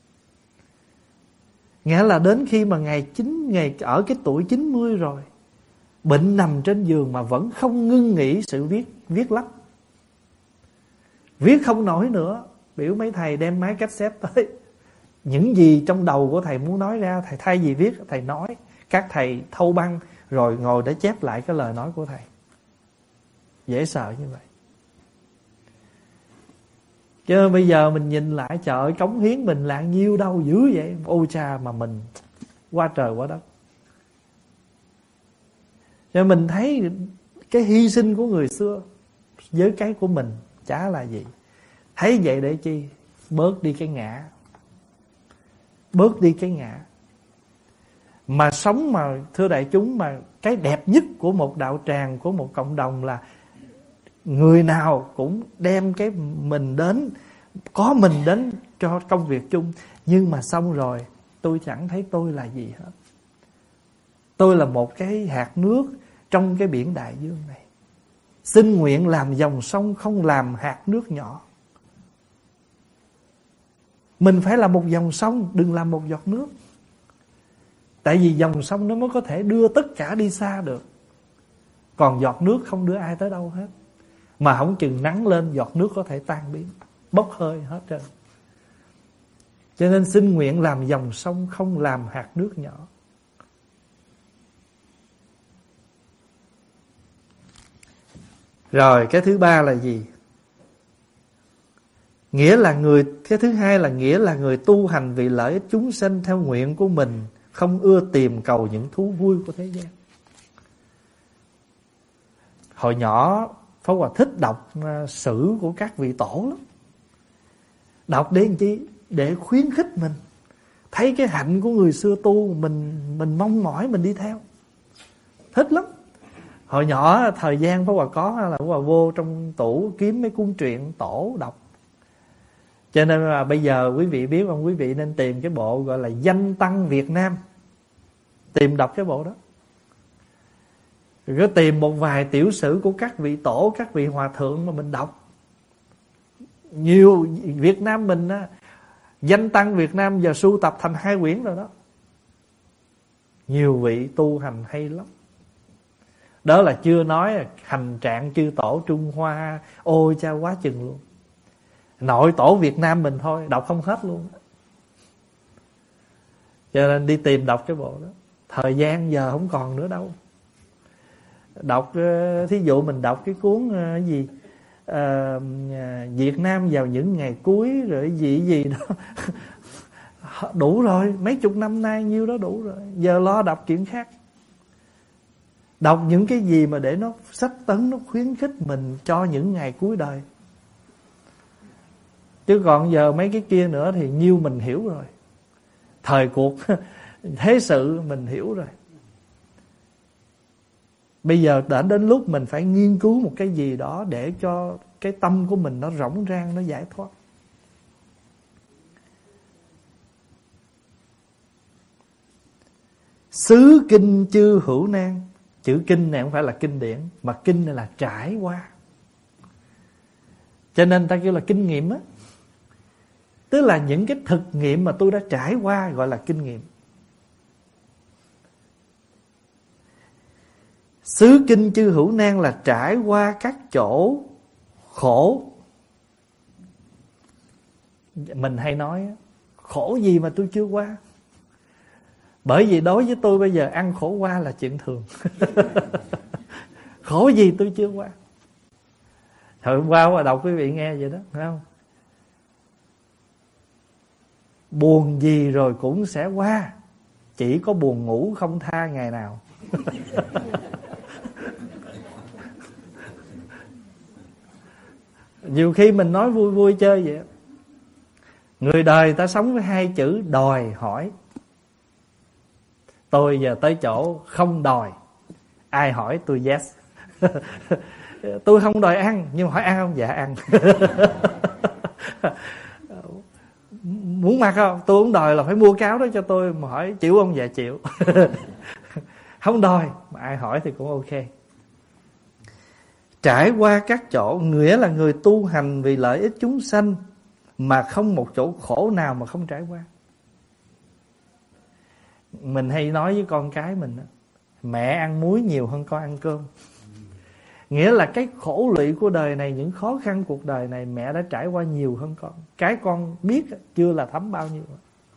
Nghĩa là đến khi mà Ngài chín Ngài ở cái tuổi chín mươi rồi, bệnh nằm trên giường mà vẫn không ngưng nghỉ sự viết viết lách. Viết không nổi nữa, biểu mấy thầy đem máy cassette tới. Những gì trong đầu của thầy muốn nói ra, thầy thay vì viết, thầy nói. Các thầy thâu băng rồi ngồi để chép lại cái lời nói của thầy. Dễ sợ như vậy. Chứ bây giờ mình nhìn lại, trời ơi, cống hiến mình là nhiêu đâu dữ vậy. Ôi cha, mà mình qua trời qua đất. Cho mình thấy cái hy sinh của người xưa với cái của mình chả là gì. Thấy vậy để chi? Bớt đi cái ngã. Bớt đi cái ngã. Mà sống mà, thưa đại chúng, mà cái đẹp nhất của một đạo tràng, của một cộng đồng là người nào cũng đem cái mình đến, có mình đến cho công việc chung. Nhưng mà xong rồi, tôi chẳng thấy tôi là gì hết. Tôi là một cái hạt nước trong cái biển đại dương này. Xin nguyện làm dòng sông, không làm hạt nước nhỏ. Mình phải là một dòng sông, đừng làm một giọt nước. Tại vì dòng sông nó mới có thể đưa tất cả đi xa được. Còn giọt nước không đưa ai tới đâu hết. Mà không chừng nắng lên, giọt nước có thể tan biến, bốc hơi hết trơn. Cho nên xin nguyện làm dòng sông, không làm hạt nước nhỏ. Rồi cái thứ ba là gì? Nghĩa là người, cái thứ hai là nghĩa là người tu hành vì lợi ích chúng sanh theo nguyện của mình, không ưa tìm cầu những thú vui của thế gian. Hồi nhỏ Pháp Hòa thích đọc sử của các vị tổ lắm. Đọc để làm chi? Để khuyến khích mình. Thấy cái hạnh của người xưa tu, mình mình mong mỏi mình đi theo. Thích lắm. Hồi nhỏ thời gian Pháp Hòa có là Pháp Hòa vô trong tủ kiếm mấy cuốn truyện tổ đọc. Cho nên là bây giờ quý vị biết không, quý vị nên tìm cái bộ gọi là Danh Tăng Việt Nam. Tìm đọc cái bộ đó. Rồi tìm một vài tiểu sử của các vị tổ, các vị hòa thượng mà mình đọc. Nhiều Việt Nam mình á, Danh Tăng Việt Nam giờ sưu tập thành hai quyển rồi đó. Nhiều vị tu hành hay lắm. Đó là chưa nói hành trạng chư tổ Trung Hoa, ôi cha quá chừng luôn. Nội tổ Việt Nam mình thôi đọc không hết luôn. Cho nên đi tìm đọc cái bộ đó. Thời gian giờ không còn nữa đâu. Đọc, thí dụ mình đọc cái cuốn cái gì à, Việt Nam vào những ngày cuối rồi gì gì đó đủ rồi, mấy chục năm nay nhiêu đó đủ rồi. Giờ lo đọc chuyện khác. Đọc những cái gì mà để nó sách tấn, nó khuyến khích mình cho những ngày cuối đời. Chứ còn giờ mấy cái kia nữa thì nhiêu mình hiểu rồi. Thời cuộc, thế sự mình hiểu rồi. Bây giờ đã đến lúc mình phải nghiên cứu một cái gì đó để cho cái tâm của mình nó rỗng rang, nó giải thoát. Xứ kinh chư hữu nan. Chữ kinh này không phải là kinh điển, mà kinh này là trải qua. Cho nên ta kêu là kinh nghiệm á. Tức là những cái thực nghiệm mà tôi đã trải qua gọi là kinh nghiệm. Xứ kinh chư hữu nan là trải qua các chỗ khổ. Mình hay nói khổ gì mà tôi chưa qua. Bởi vì đối với tôi bây giờ ăn khổ qua là chuyện thường. Khổ gì tôi chưa qua. Hồi hôm qua mà đọc quý vị nghe vậy đó, phải không? Buồn gì rồi cũng sẽ qua. Chỉ có buồn ngủ không tha ngày nào. Nhiều khi mình nói vui vui chơi vậy. Người đời ta sống với hai chữ đòi hỏi. Tôi giờ tới chỗ không đòi. Ai hỏi tôi yes. Tôi không đòi ăn, nhưng mà hỏi ăn không? Dạ ăn. Muốn mặc không? Tôi không đòi là phải mua cáo đó cho tôi. Mà hỏi chịu không? Dạ chịu. Không đòi, mà ai hỏi thì cũng ok. Trải qua các chỗ, nghĩa là người tu hành vì lợi ích chúng sanh, mà không một chỗ khổ nào mà không trải qua. Mình hay nói với con cái mình, mẹ ăn muối nhiều hơn con ăn cơm. Nghĩa là cái khổ lụy của đời này, những khó khăn cuộc đời này mẹ đã trải qua nhiều hơn con. Cái con biết chưa là thấm bao nhiêu.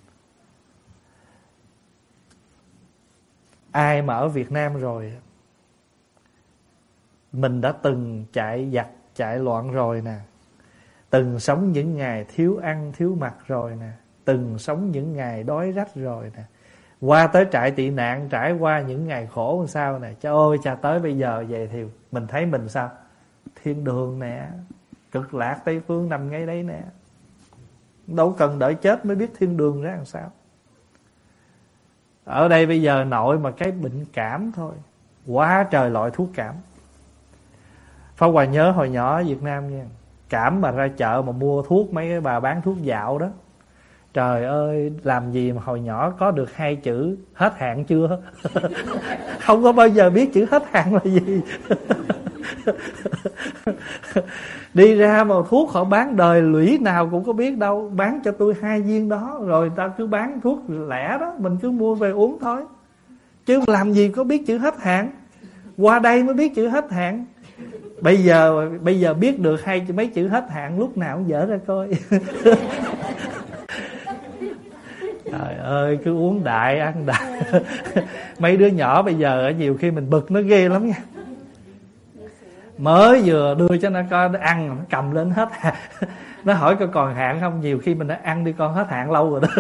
Ai mà ở Việt Nam rồi, mình đã từng chạy giặc, chạy loạn rồi nè. Từng sống những ngày thiếu ăn, thiếu mặc rồi nè. Từng sống những ngày đói rách rồi nè. Qua tới trại tị nạn, trải qua những ngày khổ làm sao nè. Trời ơi, cha tới bây giờ vậy thì mình thấy mình sao? Thiên đường nè. Cực lạc Tây Phương nằm ngay đấy nè. Đâu cần đợi chết mới biết thiên đường ra làm sao. Ở đây bây giờ nội mà cái bệnh cảm thôi, quá trời loại thuốc cảm. Pháp Hòa nhớ hồi nhỏ ở Việt Nam nha, cảm mà ra chợ mà mua thuốc, mấy cái bà bán thuốc dạo đó, trời ơi, làm gì mà hồi nhỏ có được hai chữ hết hạn chưa. Không có bao giờ biết chữ hết hạn là gì. Đi ra mà thuốc họ bán đời lũy nào cũng có biết đâu. Bán cho tôi hai viên đó, rồi ta cứ bán thuốc lẻ đó, mình cứ mua về uống thôi. Chứ làm gì có biết chữ hết hạn. Qua đây mới biết chữ hết hạn. Bây giờ bây giờ biết được hai mấy chữ hết hạn lúc nào cũng dở ra coi. Trời ơi, cứ uống đại ăn đại. Mấy đứa nhỏ bây giờ nhiều khi mình bực nó ghê lắm nha. Mới vừa đưa cho nó coi, nó ăn nó cầm lên hết hạn. Nó hỏi coi còn hạn không, nhiều khi mình đã ăn đi con, hết hạn lâu rồi đó.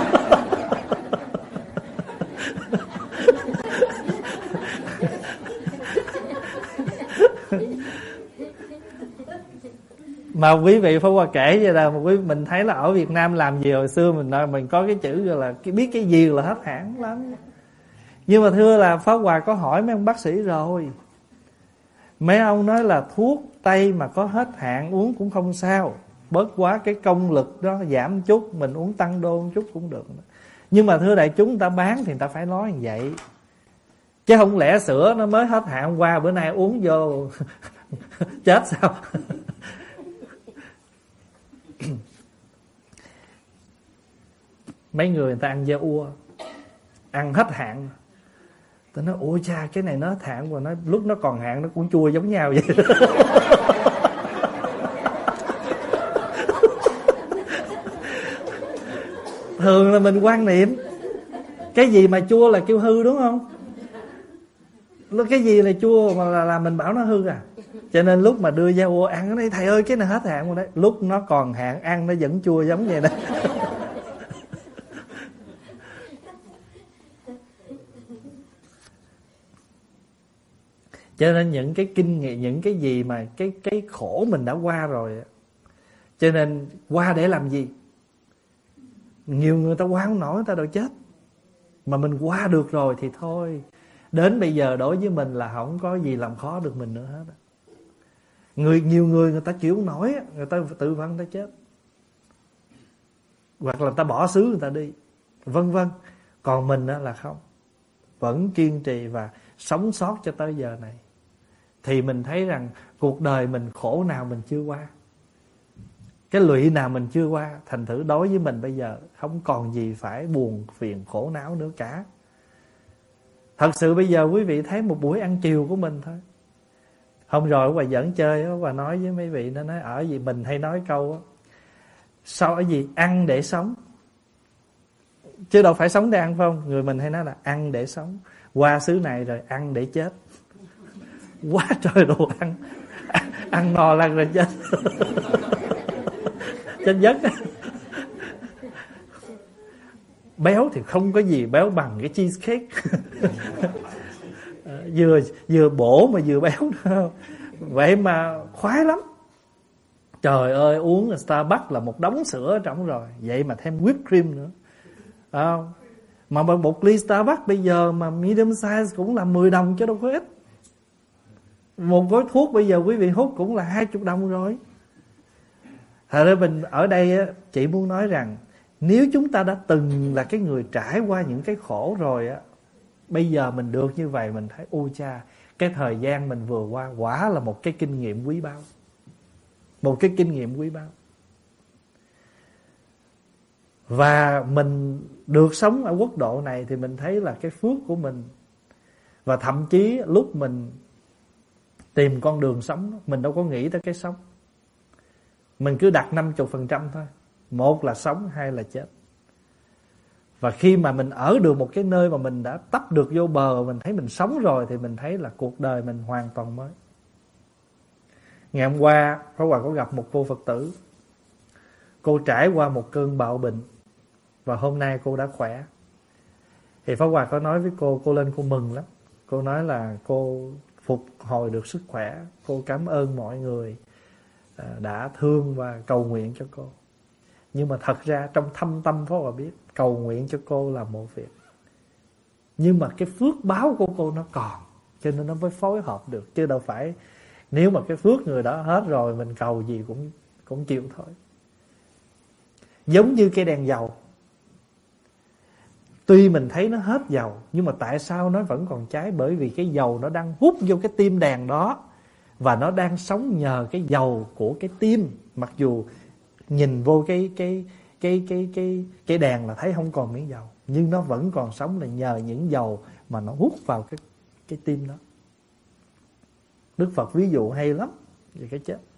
Mà quý vị Pháp Hòa kể vậy là quý mình thấy là ở Việt Nam làm gì hồi xưa mình nói mình có cái chữ gọi là biết cái gì là hết hạn lắm. Nhưng mà thưa là Pháp Hòa có hỏi mấy ông bác sĩ rồi. Mấy ông nói là thuốc Tây mà có hết hạn uống cũng không sao, bớt quá cái công lực đó giảm chút, mình uống tăng đô một chút cũng được. Nhưng mà thưa đại chúng, ta bán thì người ta phải nói như vậy. Chứ không lẽ sữa nó mới hết hạn qua bữa nay uống vô chết sao? Mấy người người ta ăn da ua, ăn hết hạn. Tôi nói ôi cha, cái này nó hết hạn và nó lúc nó còn hạn nó cũng chua giống nhau vậy. Thường là mình quan niệm cái gì mà chua là kêu hư, đúng không? Cái gì là chua mà là, là mình bảo nó hư à. Cho nên lúc mà đưa da ô ăn, nói thầy ơi cái này hết hạn rồi đấy. Lúc nó còn hạn ăn nó vẫn chua giống vậy đó. Cho nên những cái kinh nghiệm, những cái gì mà cái cái khổ mình đã qua rồi, cho nên qua để làm gì? Nhiều người ta qua không nổi, người ta đâu chết. Mà mình qua được rồi thì thôi. Đến bây giờ đối với mình là không có gì làm khó được mình nữa hết. Người nhiều người người ta chịu không nổi, người ta tự vẫn người ta chết, hoặc là người ta bỏ xứ người ta đi, vân vân. Còn mình là không, vẫn kiên trì và sống sót cho tới giờ này. Thì mình thấy rằng cuộc đời mình khổ nào mình chưa qua, cái lụy nào mình chưa qua. Thành thử đối với mình bây giờ không còn gì phải buồn phiền khổ não nữa cả. Thật sự bây giờ quý vị thấy một buổi ăn chiều của mình thôi. Hôm rồi bà dẫn chơi, bà nói với mấy vị, nó nói ở gì mình hay nói câu sao ở gì ăn để sống, chứ đâu phải sống để ăn, phải không? Người mình hay nói là ăn để sống. Qua xứ này rồi ăn để chết. Quá trời đồ ăn, ăn, ăn no lăn ra chết. Chết giấc. Béo thì không có gì béo bằng cái cheesecake. Vừa vừa bổ mà vừa béo nữa. Vậy mà khoái lắm. Trời ơi, uống Starbucks là một đống sữa ở trong rồi, vậy mà thêm whipped cream nữa. À, mà một ly Starbucks bây giờ mà medium size cũng là mười đồng chứ đâu có ít. Một gói thuốc bây giờ quý vị hút cũng là hai mươi đồng rồi. Thật ra mình ở đây á, chị muốn nói rằng nếu chúng ta đã từng là cái người trải qua những cái khổ rồi á, bây giờ mình được như vậy mình thấy ôi cha, cái thời gian mình vừa qua quả là một cái kinh nghiệm quý báu. Một cái kinh nghiệm quý báu. Và mình được sống ở quốc độ này thì mình thấy là cái phước của mình. Và thậm chí lúc mình tìm con đường sống, mình đâu có nghĩ tới cái sống. Mình cứ đặt năm mươi phần trăm thôi. Một là sống, hai là chết. Và khi mà mình ở được một cái nơi mà mình đã tấp được vô bờ, mình thấy mình sống rồi, thì mình thấy là cuộc đời mình hoàn toàn mới. Ngày hôm qua Pháp Hòa có gặp một cô Phật tử. Cô trải qua một cơn bạo bệnh, và hôm nay cô đã khỏe. Thì Pháp Hòa có nói với cô, cô lên cô mừng lắm. Cô nói là cô phục hồi được sức khỏe. Cô cảm ơn mọi người đã thương và cầu nguyện cho cô. Nhưng mà thật ra trong thâm tâm Pháp Hòa biết cầu nguyện cho cô là một việc, nhưng mà cái phước báo của cô nó còn, cho nên nó mới phối hợp được. Chứ đâu phải nếu mà cái phước người đó hết rồi, mình cầu gì cũng cũng chịu thôi. Giống như cây đèn dầu, tuy mình thấy nó hết dầu, nhưng mà tại sao nó vẫn còn cháy? Bởi vì cái dầu nó đang hút vô cái tim đèn đó, và nó đang sống nhờ cái dầu của cái tim. Mặc dù nhìn vô cái cái cái cái cái cái đèn là thấy không còn miếng dầu, nhưng nó vẫn còn sống là nhờ những dầu mà nó hút vào cái cái tim đó. Đức Phật ví dụ hay lắm về cái chết.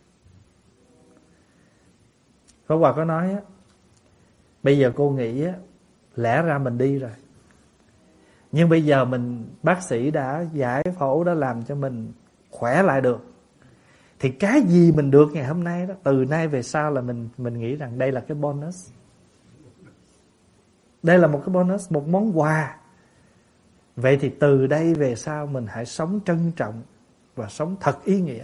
Pháp Hòa có nói á, bây giờ cô nghĩ á, lẽ ra mình đi rồi, nhưng bây giờ mình bác sĩ đã giải phẫu, đã làm cho mình khỏe lại được, thì cái gì mình được ngày hôm nay đó, từ nay về sau là mình mình nghĩ rằng đây là cái bonus. Đây là một cái bonus, một món quà. Vậy thì từ đây về sau mình hãy sống trân trọng và sống thật ý nghĩa.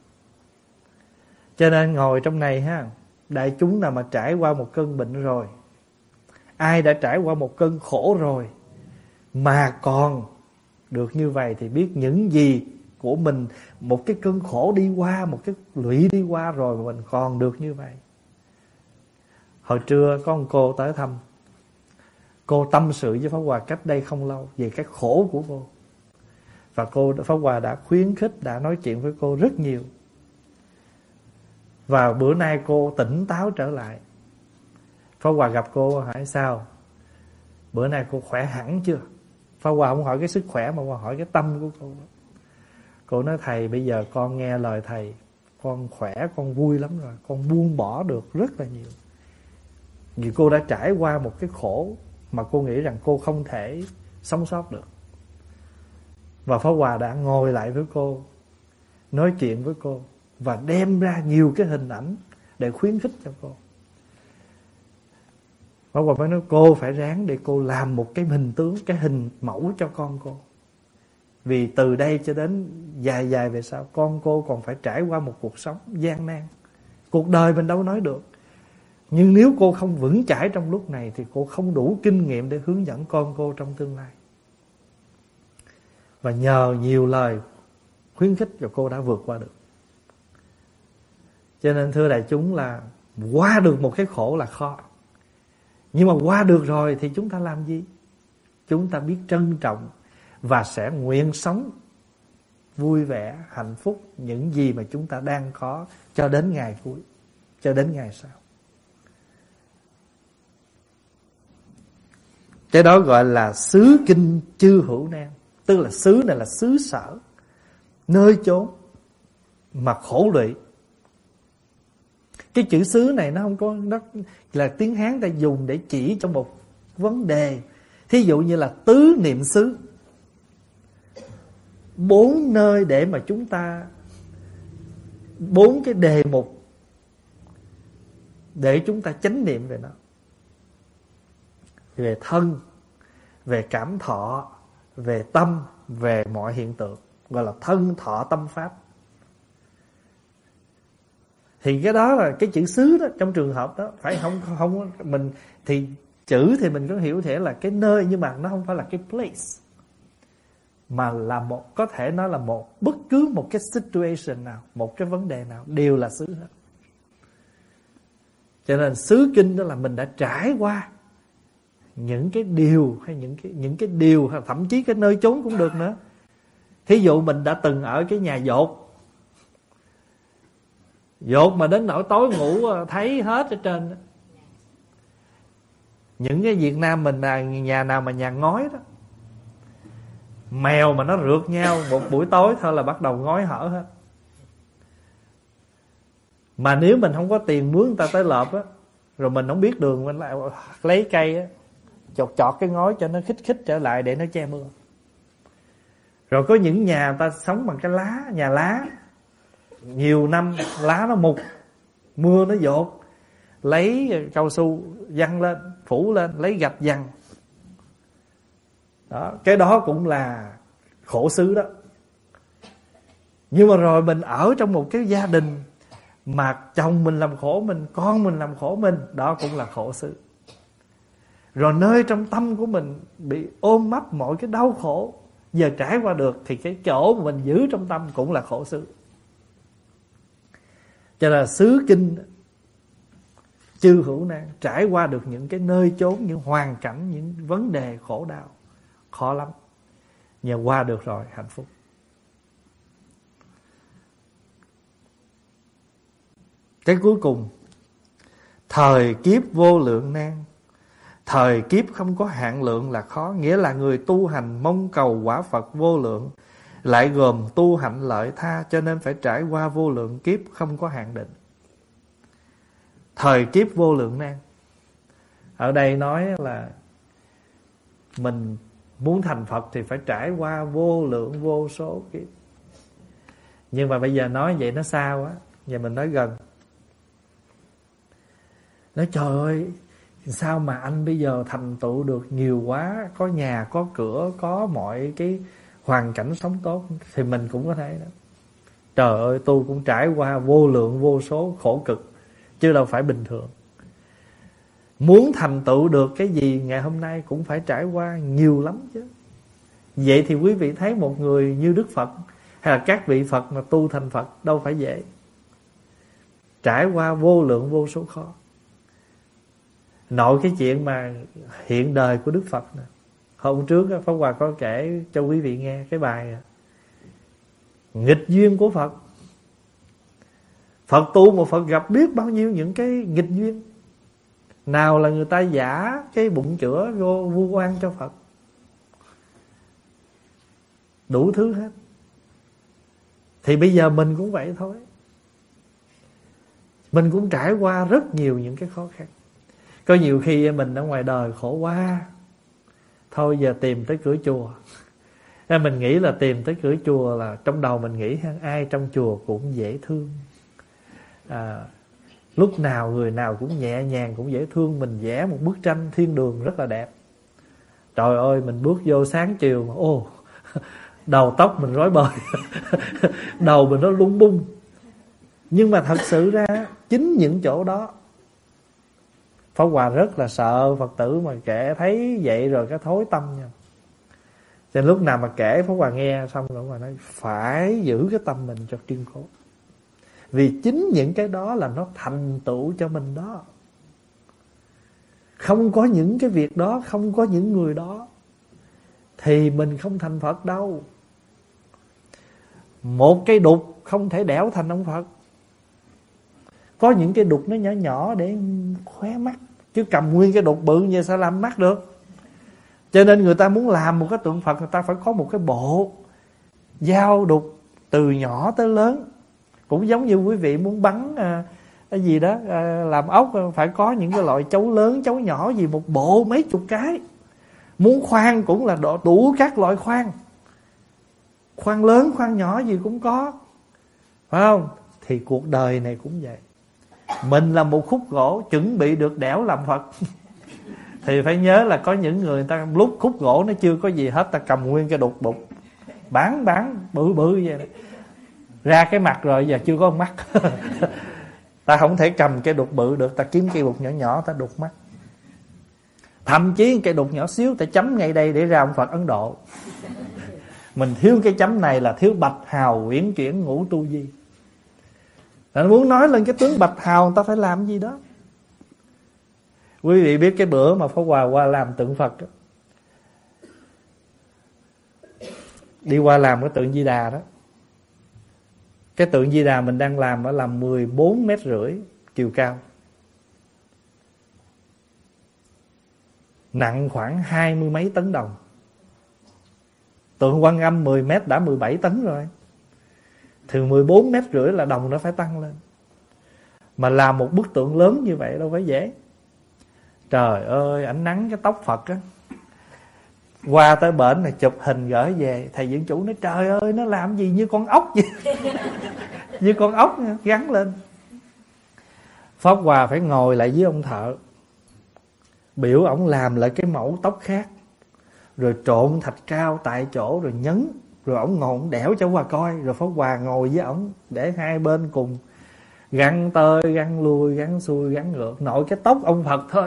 Cho nên ngồi trong này ha, đại chúng nào mà trải qua một cơn bệnh rồi, ai đã trải qua một cơn khổ rồi mà còn được như vậy, thì biết những gì của mình, một cái cơn khổ đi qua, một cái lụy đi qua rồi mà mình còn được như vậy. Hồi trưa có một cô tới thăm, cô tâm sự với Pháp Hòa cách đây không lâu về cái khổ của cô. Và cô Pháp Hòa đã khuyến khích, đã nói chuyện với cô rất nhiều. Và bữa nay cô tỉnh táo trở lại. Pháp Hòa gặp cô hỏi sao? Bữa nay cô khỏe hẳn chưa? Pháp Hòa không hỏi cái sức khỏe mà Hòa hỏi cái tâm của cô. Cô nói thầy bây giờ con nghe lời thầy, con khỏe, con vui lắm rồi, con buông bỏ được rất là nhiều. Vì cô đã trải qua một cái khổ mà cô nghĩ rằng cô không thể sống sót được. Và Pháp Hòa đã ngồi lại với cô, nói chuyện với cô và đem ra nhiều cái hình ảnh để khuyến khích cho cô. Pháp Hòa mới nói cô phải ráng để cô làm một cái hình tướng, cái hình mẫu cho con cô. Vì từ đây cho đến dài dài về sau, con cô còn phải trải qua một cuộc sống gian nan. Cuộc đời mình đâu nói được. Nhưng nếu cô không vững chãi trong lúc này thì cô không đủ kinh nghiệm để hướng dẫn con cô trong tương lai. Và nhờ nhiều lời khuyến khích cho cô đã vượt qua được. Cho nên thưa đại chúng là qua được một cái khổ là khó. Nhưng mà qua được rồi thì chúng ta làm gì? Chúng ta biết trân trọng và sẽ nguyện sống vui vẻ, hạnh phúc những gì mà chúng ta đang có cho đến ngày cuối, cho đến ngày sau. Cái đó gọi là xứ kinh chư hữu nan. Tức là xứ này là xứ sở, nơi chốn mà khổ lụy. Cái chữ xứ này nó không có, nó là tiếng Hán ta dùng để chỉ cho một vấn đề. Thí dụ như là tứ niệm xứ, bốn nơi để mà chúng ta, bốn cái đề mục để chúng ta chánh niệm về nó. Về thân, về cảm thọ, về tâm, về mọi hiện tượng, gọi là thân thọ tâm pháp. Thì cái đó là cái chữ xứ đó, trong trường hợp đó phải không không mình thì chữ thì mình có hiểu thể là cái nơi, nhưng mà nó không phải là cái place, mà là một, có thể nó là một bất cứ một cái situation nào, một cái vấn đề nào đều là xứ hết. Cho nên xứ kinh đó là mình đã trải qua những cái điều, hay những cái những cái điều, hay thậm chí cái nơi chốn cũng được nữa. Thí dụ mình đã từng ở cái nhà dột, dột mà đến nỗi tối ngủ thấy hết ở trên. Những cái Việt Nam mình là nhà nào mà nhà ngói đó, mèo mà nó rượt nhau một buổi tối thôi là bắt đầu ngói hở hết. Mà nếu mình không có tiền mướn người ta tới lợp á, rồi mình không biết đường, mình lại lấy cây á, chọt chọt cái ngói cho nó khích khích trở lại để nó che mưa. Rồi có những nhà người ta sống bằng cái lá, nhà lá, nhiều năm lá nó mục, mưa nó dột, lấy cao su văng lên, phủ lên, lấy gạch văng. Đó, cái đó cũng là khổ xứ đó. Nhưng mà rồi mình ở trong một cái gia đình mà chồng mình làm khổ mình, con mình làm khổ mình, đó cũng là khổ xứ. Rồi nơi trong tâm của mình bị ôm ấp mọi cái đau khổ, giờ trải qua được thì cái chỗ mà mình giữ trong tâm cũng là khổ xứ. Cho nên là xứ kinh chư hữu nan, trải qua được những cái nơi chốn, những hoàn cảnh, những vấn đề khổ đau khó lắm, nhưng qua được rồi hạnh phúc. Cái cuối cùng, thời kiếp vô lượng nan. Thời kiếp không có hạn lượng là khó, nghĩa là người tu hành mong cầu quả Phật vô lượng, lại gồm tu hạnh lợi tha, cho nên phải trải qua vô lượng kiếp không có hạn định. Thời kiếp vô lượng nan, ở đây nói là mình muốn thành Phật thì phải trải qua vô lượng vô số kiếp. Nhưng mà bây giờ nói vậy nó xa quá, giờ mình nói gần. Nói trời ơi, sao mà anh bây giờ thành tựu được nhiều quá, có nhà, có cửa, có mọi cái hoàn cảnh sống tốt, thì mình cũng có thể đó. Trời ơi, tôi cũng trải qua vô lượng vô số khổ cực, chứ đâu phải bình thường. Muốn thành tựu được cái gì ngày hôm nay cũng phải trải qua nhiều lắm chứ. Vậy thì quý vị thấy một người như Đức Phật hay là các vị Phật mà tu thành Phật đâu phải dễ. Trải qua vô lượng vô số khó. Nội cái chuyện mà hiện đời của Đức Phật nè, hôm trước Pháp Hòa có kể cho quý vị nghe cái bài nghịch duyên của Phật. Phật tu một Phật gặp biết bao nhiêu những cái nghịch duyên. Nào là người ta giả cái bụng chữa vô vu oan cho Phật, đủ thứ hết. Thì bây giờ mình cũng vậy thôi. Mình cũng trải qua rất nhiều những cái khó khăn. Có nhiều khi mình ở ngoài đời khổ quá, thôi giờ tìm tới cửa chùa. Mình nghĩ là tìm tới cửa chùa là trong đầu mình nghĩ ai trong chùa cũng dễ thương, à, lúc nào người nào cũng nhẹ nhàng, cũng dễ thương. Mình vẽ một bức tranh thiên đường rất là đẹp. Trời ơi, mình bước vô sáng chiều mà ô, đầu tóc mình rối bời, đầu mình nó lung bung. Nhưng mà thật sự ra chính những chỗ đó, Pháp Hòa rất là sợ Phật tử mà kể thấy vậy rồi cái thối tâm nha. Cho nên lúc nào mà kể Pháp Hòa nghe xong rồi mà nói phải giữ cái tâm mình cho kiên cố. Vì chính những cái đó là nó thành tựu cho mình đó. Không có những cái việc đó, không có những người đó thì mình không thành Phật đâu. Một cây đục không thể đẽo thành ông Phật. Có những cái đục nó nhỏ nhỏ để khóe mắt, chứ cầm nguyên cái đục bự như sao làm mắt được. Cho nên người ta muốn làm một cái tượng Phật, người ta phải có một cái bộ dao đục từ nhỏ tới lớn. Cũng giống như quý vị muốn bắn à, cái gì đó à, làm ốc, phải có những cái loại chấu lớn, chấu nhỏ gì, một bộ mấy chục cái. Muốn khoan cũng là đủ các loại khoan, khoan lớn, khoan nhỏ gì cũng có, phải không? Thì cuộc đời này cũng vậy. Mình là một khúc gỗ chuẩn bị được đẽo làm Phật thì phải nhớ là có những người, người ta lúc khúc gỗ nó chưa có gì hết, ta cầm nguyên cái đục bục bán bán bự bự vậy đó. Ra cái mặt rồi giờ chưa có mắt ta không thể cầm cái đục bự được, ta kiếm cây đục nhỏ nhỏ ta đục mắt. Thậm chí cái đục nhỏ xíu ta chấm ngay đây để ra ông Phật Ấn Độ. Mình thiếu cái chấm này là thiếu bạch hào uyển chuyển ngũ tu di. Anh muốn nói lên cái tướng bạch hào, người ta phải làm gì đó. Quý vị biết cái bữa mà Pháp Hòa qua làm tượng Phật đó, đi qua làm cái tượng Di Đà đó. Cái tượng Di Đà mình đang làm đó là mười bốn mét rưỡi chiều cao, nặng khoảng hai mươi mấy tấn đồng. Tượng Quan Âm mười mét đã mười bảy tấn rồi, thường mười bốn mét rưỡi là đồng nó phải tăng lên. Mà làm một bức tượng lớn như vậy đâu phải dễ. Trời ơi, ảnh nắng cái tóc Phật á, qua tới bển này chụp hình gửi về, thầy dưỡng chủ nói trời ơi, nó làm gì như con ốc vậy như con ốc gắn lên. Pháp Hòa phải ngồi lại với ông thợ, biểu ổng làm lại cái mẫu tóc khác, rồi trộn thạch cao tại chỗ rồi nhấn, rồi ổng ngồi ổng đẽo cho Hòa coi, rồi Pháp Hòa ngồi với ổng để hai bên cùng gắn tơi, gắn lui, gắn xuôi, gắn ngược, nội cái tóc ông Phật thôi.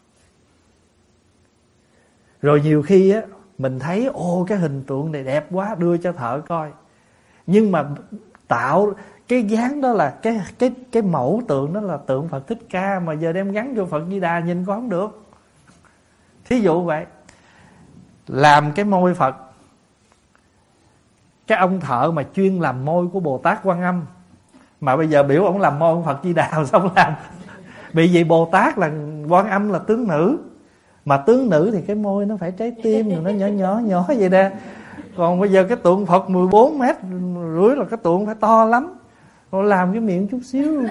Rồi nhiều khi á mình thấy ô cái hình tượng này đẹp quá, đưa cho thợ coi, nhưng mà tạo cái dáng đó là cái cái cái mẫu tượng đó là tượng Phật Thích Ca, mà giờ đem gắn vô Phật Di Đà nhìn có không được. Thí dụ vậy. Làm cái môi Phật, cái ông thợ mà chuyên làm môi của Bồ Tát Quan Âm, mà bây giờ biểu ông làm môi ông Phật Di Đà sao không làm. Bị vậy Bồ Tát là Quan Âm là tướng nữ, mà tướng nữ thì cái môi nó phải trái tim, rồi nó nhỏ nhỏ nhỏ vậy nè. Còn bây giờ cái tượng Phật mười bốn mét rưỡi là cái tượng phải to lắm, rồi làm cái miệng chút xíu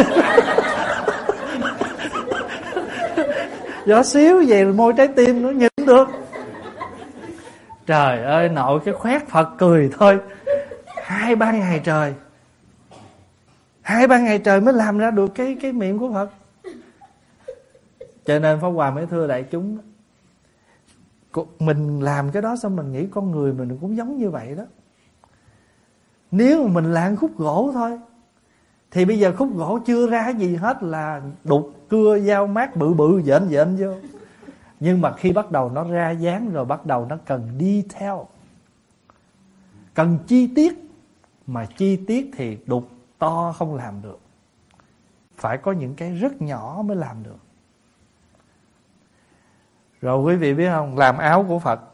nhỏ xíu vậy là môi trái tim nó nhìn được. Trời ơi, nội cái khoét Phật cười thôi, hai ba ngày trời, hai ba ngày trời mới làm ra được cái cái miệng của Phật. Cho nên Pháp Hòa mới thưa đại chúng, mình làm cái đó xong mình nghĩ con người mình cũng giống như vậy đó. Nếu mà mình làm khúc gỗ thôi, thì bây giờ khúc gỗ chưa ra gì hết là đục cưa dao mát bự bự dện dện vô. Nhưng mà khi bắt đầu nó ra dáng rồi, bắt đầu nó cần detail, cần chi tiết. Mà chi tiết thì đục to không làm được, phải có những cái rất nhỏ mới làm được. Rồi quý vị biết không, làm áo của Phật,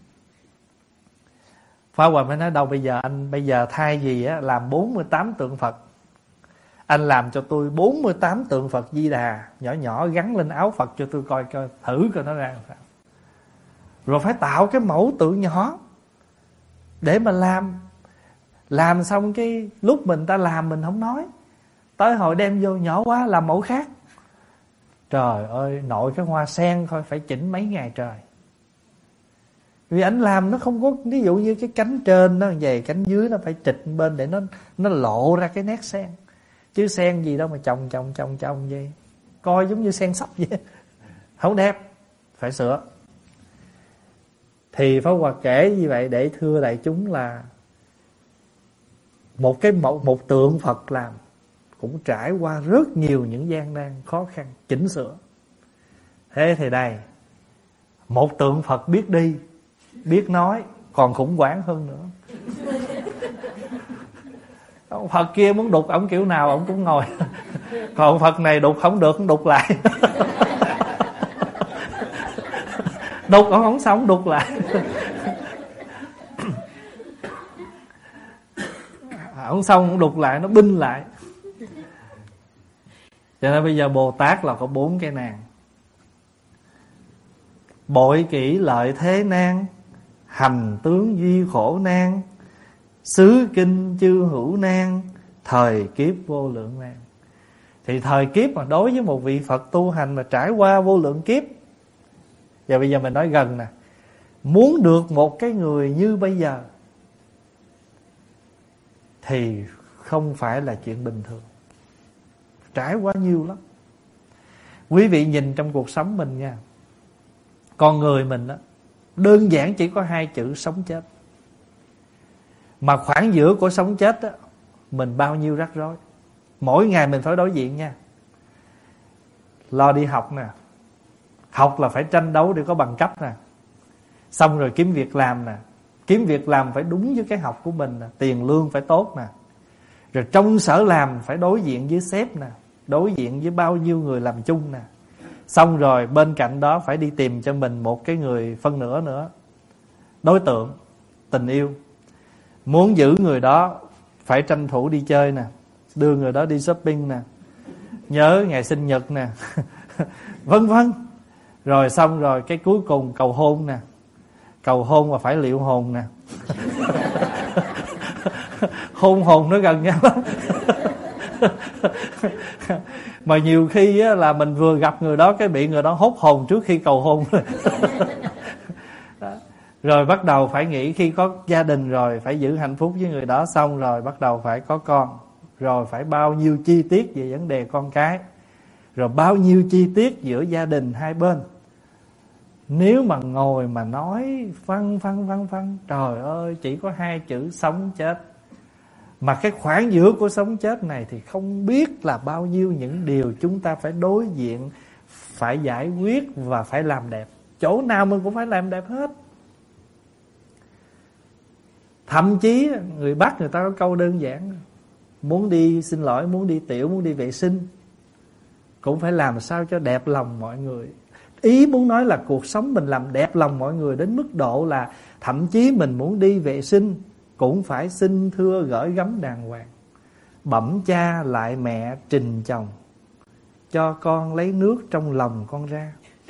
Pháp Hòa mới nói đâu bây giờ anh, bây giờ thay vì á, làm bốn mươi tám tượng Phật, anh làm cho tôi bốn mươi tám tượng Phật Di Đà nhỏ nhỏ gắn lên áo Phật cho tôi coi coi, thử coi nó ra sao. Rồi phải tạo cái mẫu tượng nhỏ, để mà làm. Làm xong cái lúc mình ta làm mình không nói, tới hồi đem vô nhỏ quá làm mẫu khác. Trời ơi, nội cái hoa sen thôi phải chỉnh mấy ngày trời. Vì anh làm nó không có, ví dụ như cái cánh trên nó vậy, cánh dưới nó phải trịch bên để nó nó lộ ra cái nét sen. Chứ sen gì đâu mà chồng chồng chồng chồng vậy, coi giống như sen sắp vậy, không đẹp, phải sửa. Thì Pháp Hòa kể như vậy để thưa đại chúng là một cái một, một tượng Phật làm cũng trải qua rất nhiều những gian nan khó khăn chỉnh sửa. Thế thì đây, một tượng Phật biết đi biết nói còn khủng hoảng hơn nữa. Ông Phật kia muốn đục ổng kiểu nào ổng cũng ngồi, còn Phật này đục không được cũng đục lại. Đục ổng không sống đục lại. Ổng xong ổng đục lại, nó binh lại. Cho nên bây giờ Bồ Tát là có bốn cái nan: bội kỹ lợi thế nan, hành tướng duy khổ nan, xứ kinh chư hữu nan, thời kiếp vô lượng nan. Thì thời kiếp mà đối với một vị Phật tu hành mà trải qua vô lượng kiếp. Giờ bây giờ mình nói gần nè, muốn được một cái người như bây giờ thì không phải là chuyện bình thường, trải qua nhiều lắm. Quý vị nhìn trong cuộc sống mình nha, con người mình đó, đơn giản chỉ có hai chữ sống chết. Mà khoảng giữa của sống chết đó, mình bao nhiêu rắc rối. Mỗi ngày mình phải đối diện nha. Lo đi học nè, học là phải tranh đấu để có bằng cấp nè. Xong rồi kiếm việc làm nè, kiếm việc làm phải đúng với cái học của mình nè, tiền lương phải tốt nè. Rồi trong sở làm phải đối diện với sếp nè, đối diện với bao nhiêu người làm chung nè. Xong rồi bên cạnh đó phải đi tìm cho mình một cái người phân nửa nữa, đối tượng, tình yêu. Muốn giữ người đó phải tranh thủ đi chơi nè, đưa người đó đi shopping nè, nhớ ngày sinh nhật nè, vân vân. Rồi xong rồi cái cuối cùng cầu hôn nè, cầu hôn mà phải liệu hồn nè. Hôn hồn nó gần nhau lắm. Mà nhiều khi á, là mình vừa gặp người đó cái bị người đó hốt hồn trước khi cầu hôn. Rồi bắt đầu phải nghĩ khi có gia đình rồi phải giữ hạnh phúc với người đó, xong rồi bắt đầu phải có con, rồi phải bao nhiêu chi tiết về vấn đề con cái, rồi bao nhiêu chi tiết giữa gia đình hai bên. Nếu mà ngồi mà nói văng văng văng văng, trời ơi, chỉ có hai chữ sống chết. Mà cái khoảng giữa của sống chết này thì không biết là bao nhiêu những điều chúng ta phải đối diện, phải giải quyết và phải làm đẹp. Chỗ nào mình cũng phải làm đẹp hết. Thậm chí người Bắc người ta có câu đơn giản: muốn đi, xin lỗi, muốn đi tiểu, muốn đi vệ sinh cũng phải làm sao cho đẹp lòng mọi người. Ý muốn nói là cuộc sống mình làm đẹp lòng mọi người đến mức độ là thậm chí mình muốn đi vệ sinh cũng phải xin thưa gửi gắm đàng hoàng, bẩm cha lại mẹ trình chồng, cho con lấy nước trong lòng con ra.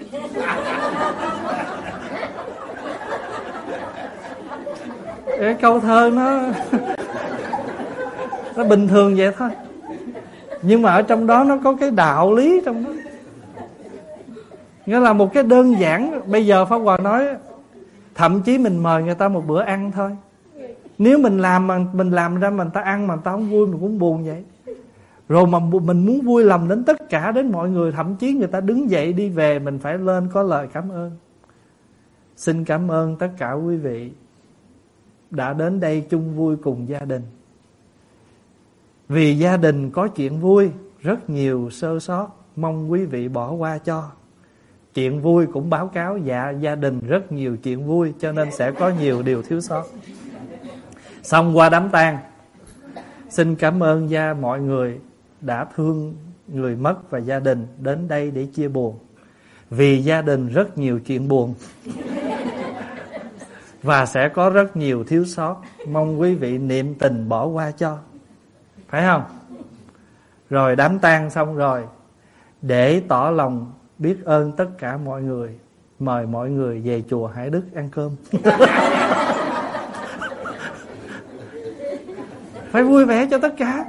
Cái câu thơ nó nó bình thường vậy thôi, nhưng mà ở trong đó nó có cái đạo lý trong đó. Nghĩa là một cái đơn giản. Bây giờ Pháp Hòa nói, thậm chí mình mời người ta một bữa ăn thôi, nếu mình làm mà mình làm ra mà người ta ăn mà người ta không vui, mình cũng buồn vậy. Rồi mà mình muốn vui lòng đến tất cả, đến mọi người, thậm chí người ta đứng dậy đi về, mình phải lên có lời cảm ơn. Xin cảm ơn tất cả quý vị đã đến đây chung vui cùng gia đình. Vì gia đình có chuyện vui, rất nhiều sơ sót, mong quý vị bỏ qua cho. Chuyện vui cũng báo cáo, dạ gia đình rất nhiều chuyện vui, cho nên sẽ có nhiều điều thiếu sót. Xong qua đám tang, xin cảm ơn gia mọi người đã thương người mất và gia đình đến đây để chia buồn. Vì gia đình rất nhiều chuyện buồn và sẽ có rất nhiều thiếu sót, mong quý vị niệm tình bỏ qua cho. Phải không? Rồi đám tang xong rồi, để tỏ lòng biết ơn tất cả mọi người, mời mọi người về chùa Hải Đức ăn cơm. Phải vui vẻ cho tất cả.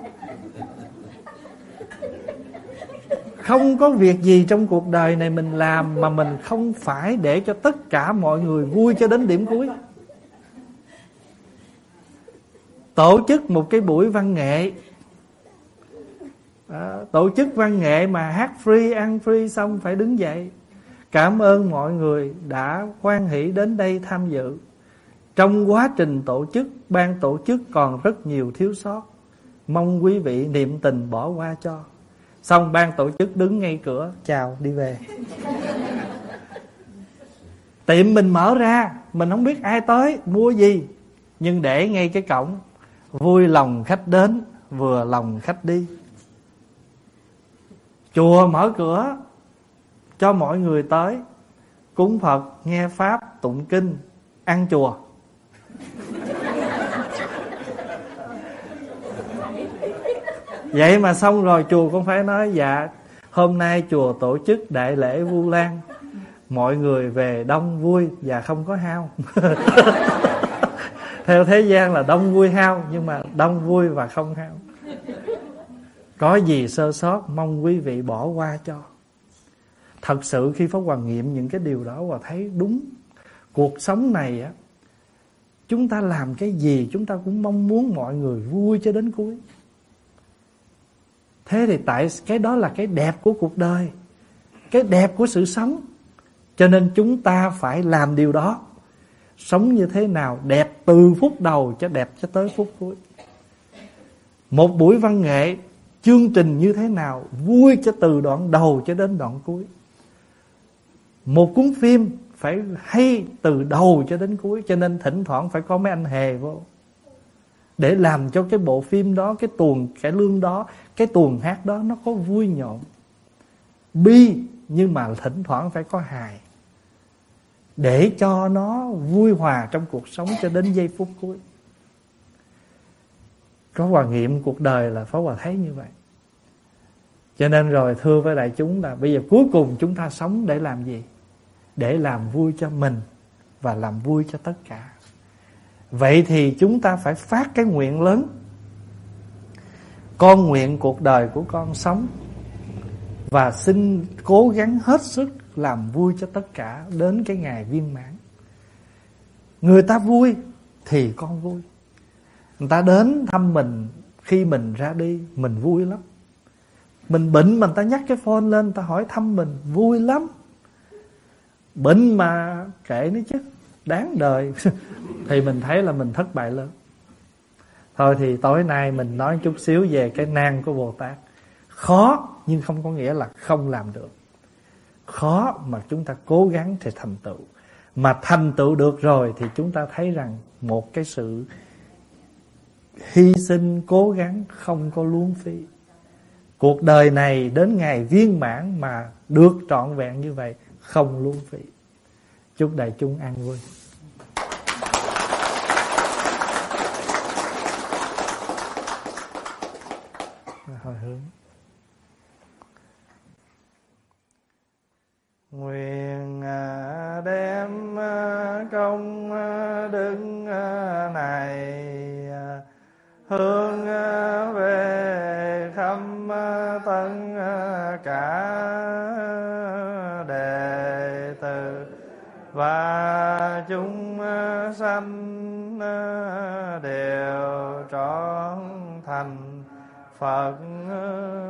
Không có việc gì trong cuộc đời này mình làm mà mình không phải để cho tất cả mọi người vui cho đến điểm cuối. Tổ chức một cái buổi văn nghệ, à, tổ chức văn nghệ mà hát free, ăn free xong phải đứng dậy. Cảm ơn mọi người đã hoan hỷ đến đây tham dự. Trong quá trình tổ chức, ban tổ chức còn rất nhiều thiếu sót, mong quý vị niệm tình bỏ qua cho. Xong ban tổ chức đứng ngay cửa, chào đi về. Tiệm mình mở ra, mình không biết ai tới mua gì, nhưng để ngay cái cổng, vui lòng khách đến, vừa lòng khách đi. Chùa mở cửa cho mọi người tới cúng Phật, nghe Pháp, tụng kinh, ăn chùa. Vậy mà xong rồi chùa cũng phải nói dạ hôm nay chùa tổ chức đại lễ Vu Lan, mọi người về đông vui và không có hao. Theo thế gian là đông vui hao, nhưng mà đông vui và không hao. Có gì sơ sót mong quý vị bỏ qua cho. Thật sự khi Pháp Hòa nghiệm những cái điều đó và thấy đúng. Cuộc sống này á, chúng ta làm cái gì chúng ta cũng mong muốn mọi người vui cho đến cuối. Thế thì tại cái đó là cái đẹp của cuộc đời, cái đẹp của sự sống. Cho nên chúng ta phải làm điều đó. Sống như thế nào đẹp từ phút đầu cho đẹp cho tới phút cuối. Một buổi văn nghệ, chương trình như thế nào vui cho từ đoạn đầu cho đến đoạn cuối. Một cuốn phim phải hay từ đầu cho đến cuối. Cho nên thỉnh thoảng phải có mấy anh hề vô, để làm cho cái bộ phim đó, cái tuồng cải lương đó, cái tuồng hát đó nó có vui nhộn, bi, nhưng mà thỉnh thoảng phải có hài, để cho nó vui hòa trong cuộc sống cho đến giây phút cuối. Có Hòa nghiệm cuộc đời là Pháp Hòa thấy như vậy. Cho nên rồi thưa với đại chúng là bây giờ cuối cùng chúng ta sống để làm gì? Để làm vui cho mình và làm vui cho tất cả. Vậy thì chúng ta phải phát cái nguyện lớn. Con nguyện cuộc đời của con sống và xin cố gắng hết sức làm vui cho tất cả đến cái ngày viên mãn. Người ta vui thì con vui. Người ta đến thăm mình khi mình ra đi, mình vui lắm. Mình bệnh mà người ta nhắc cái phone lên, người ta hỏi thăm mình, vui lắm. Bệnh mà kệ nó chứ, đáng đời. Thì mình thấy là mình thất bại lớn. Thôi thì tối nay mình nói chút xíu về cái nan của Bồ Tát. Khó nhưng không có nghĩa là không làm được. Khó mà chúng ta cố gắng thì thành tựu. Mà thành tựu được rồi thì chúng ta thấy rằng một cái sự hy sinh cố gắng không có luống phí. Cuộc đời này đến ngày viên mãn mà được trọn vẹn như vậy không luống phí. Chúc đại chúng an vui. Hồi hướng. Nguyện đem công đức này hướng về khắp tất cả đệ tử và chúng sanh đều trọn thành Phật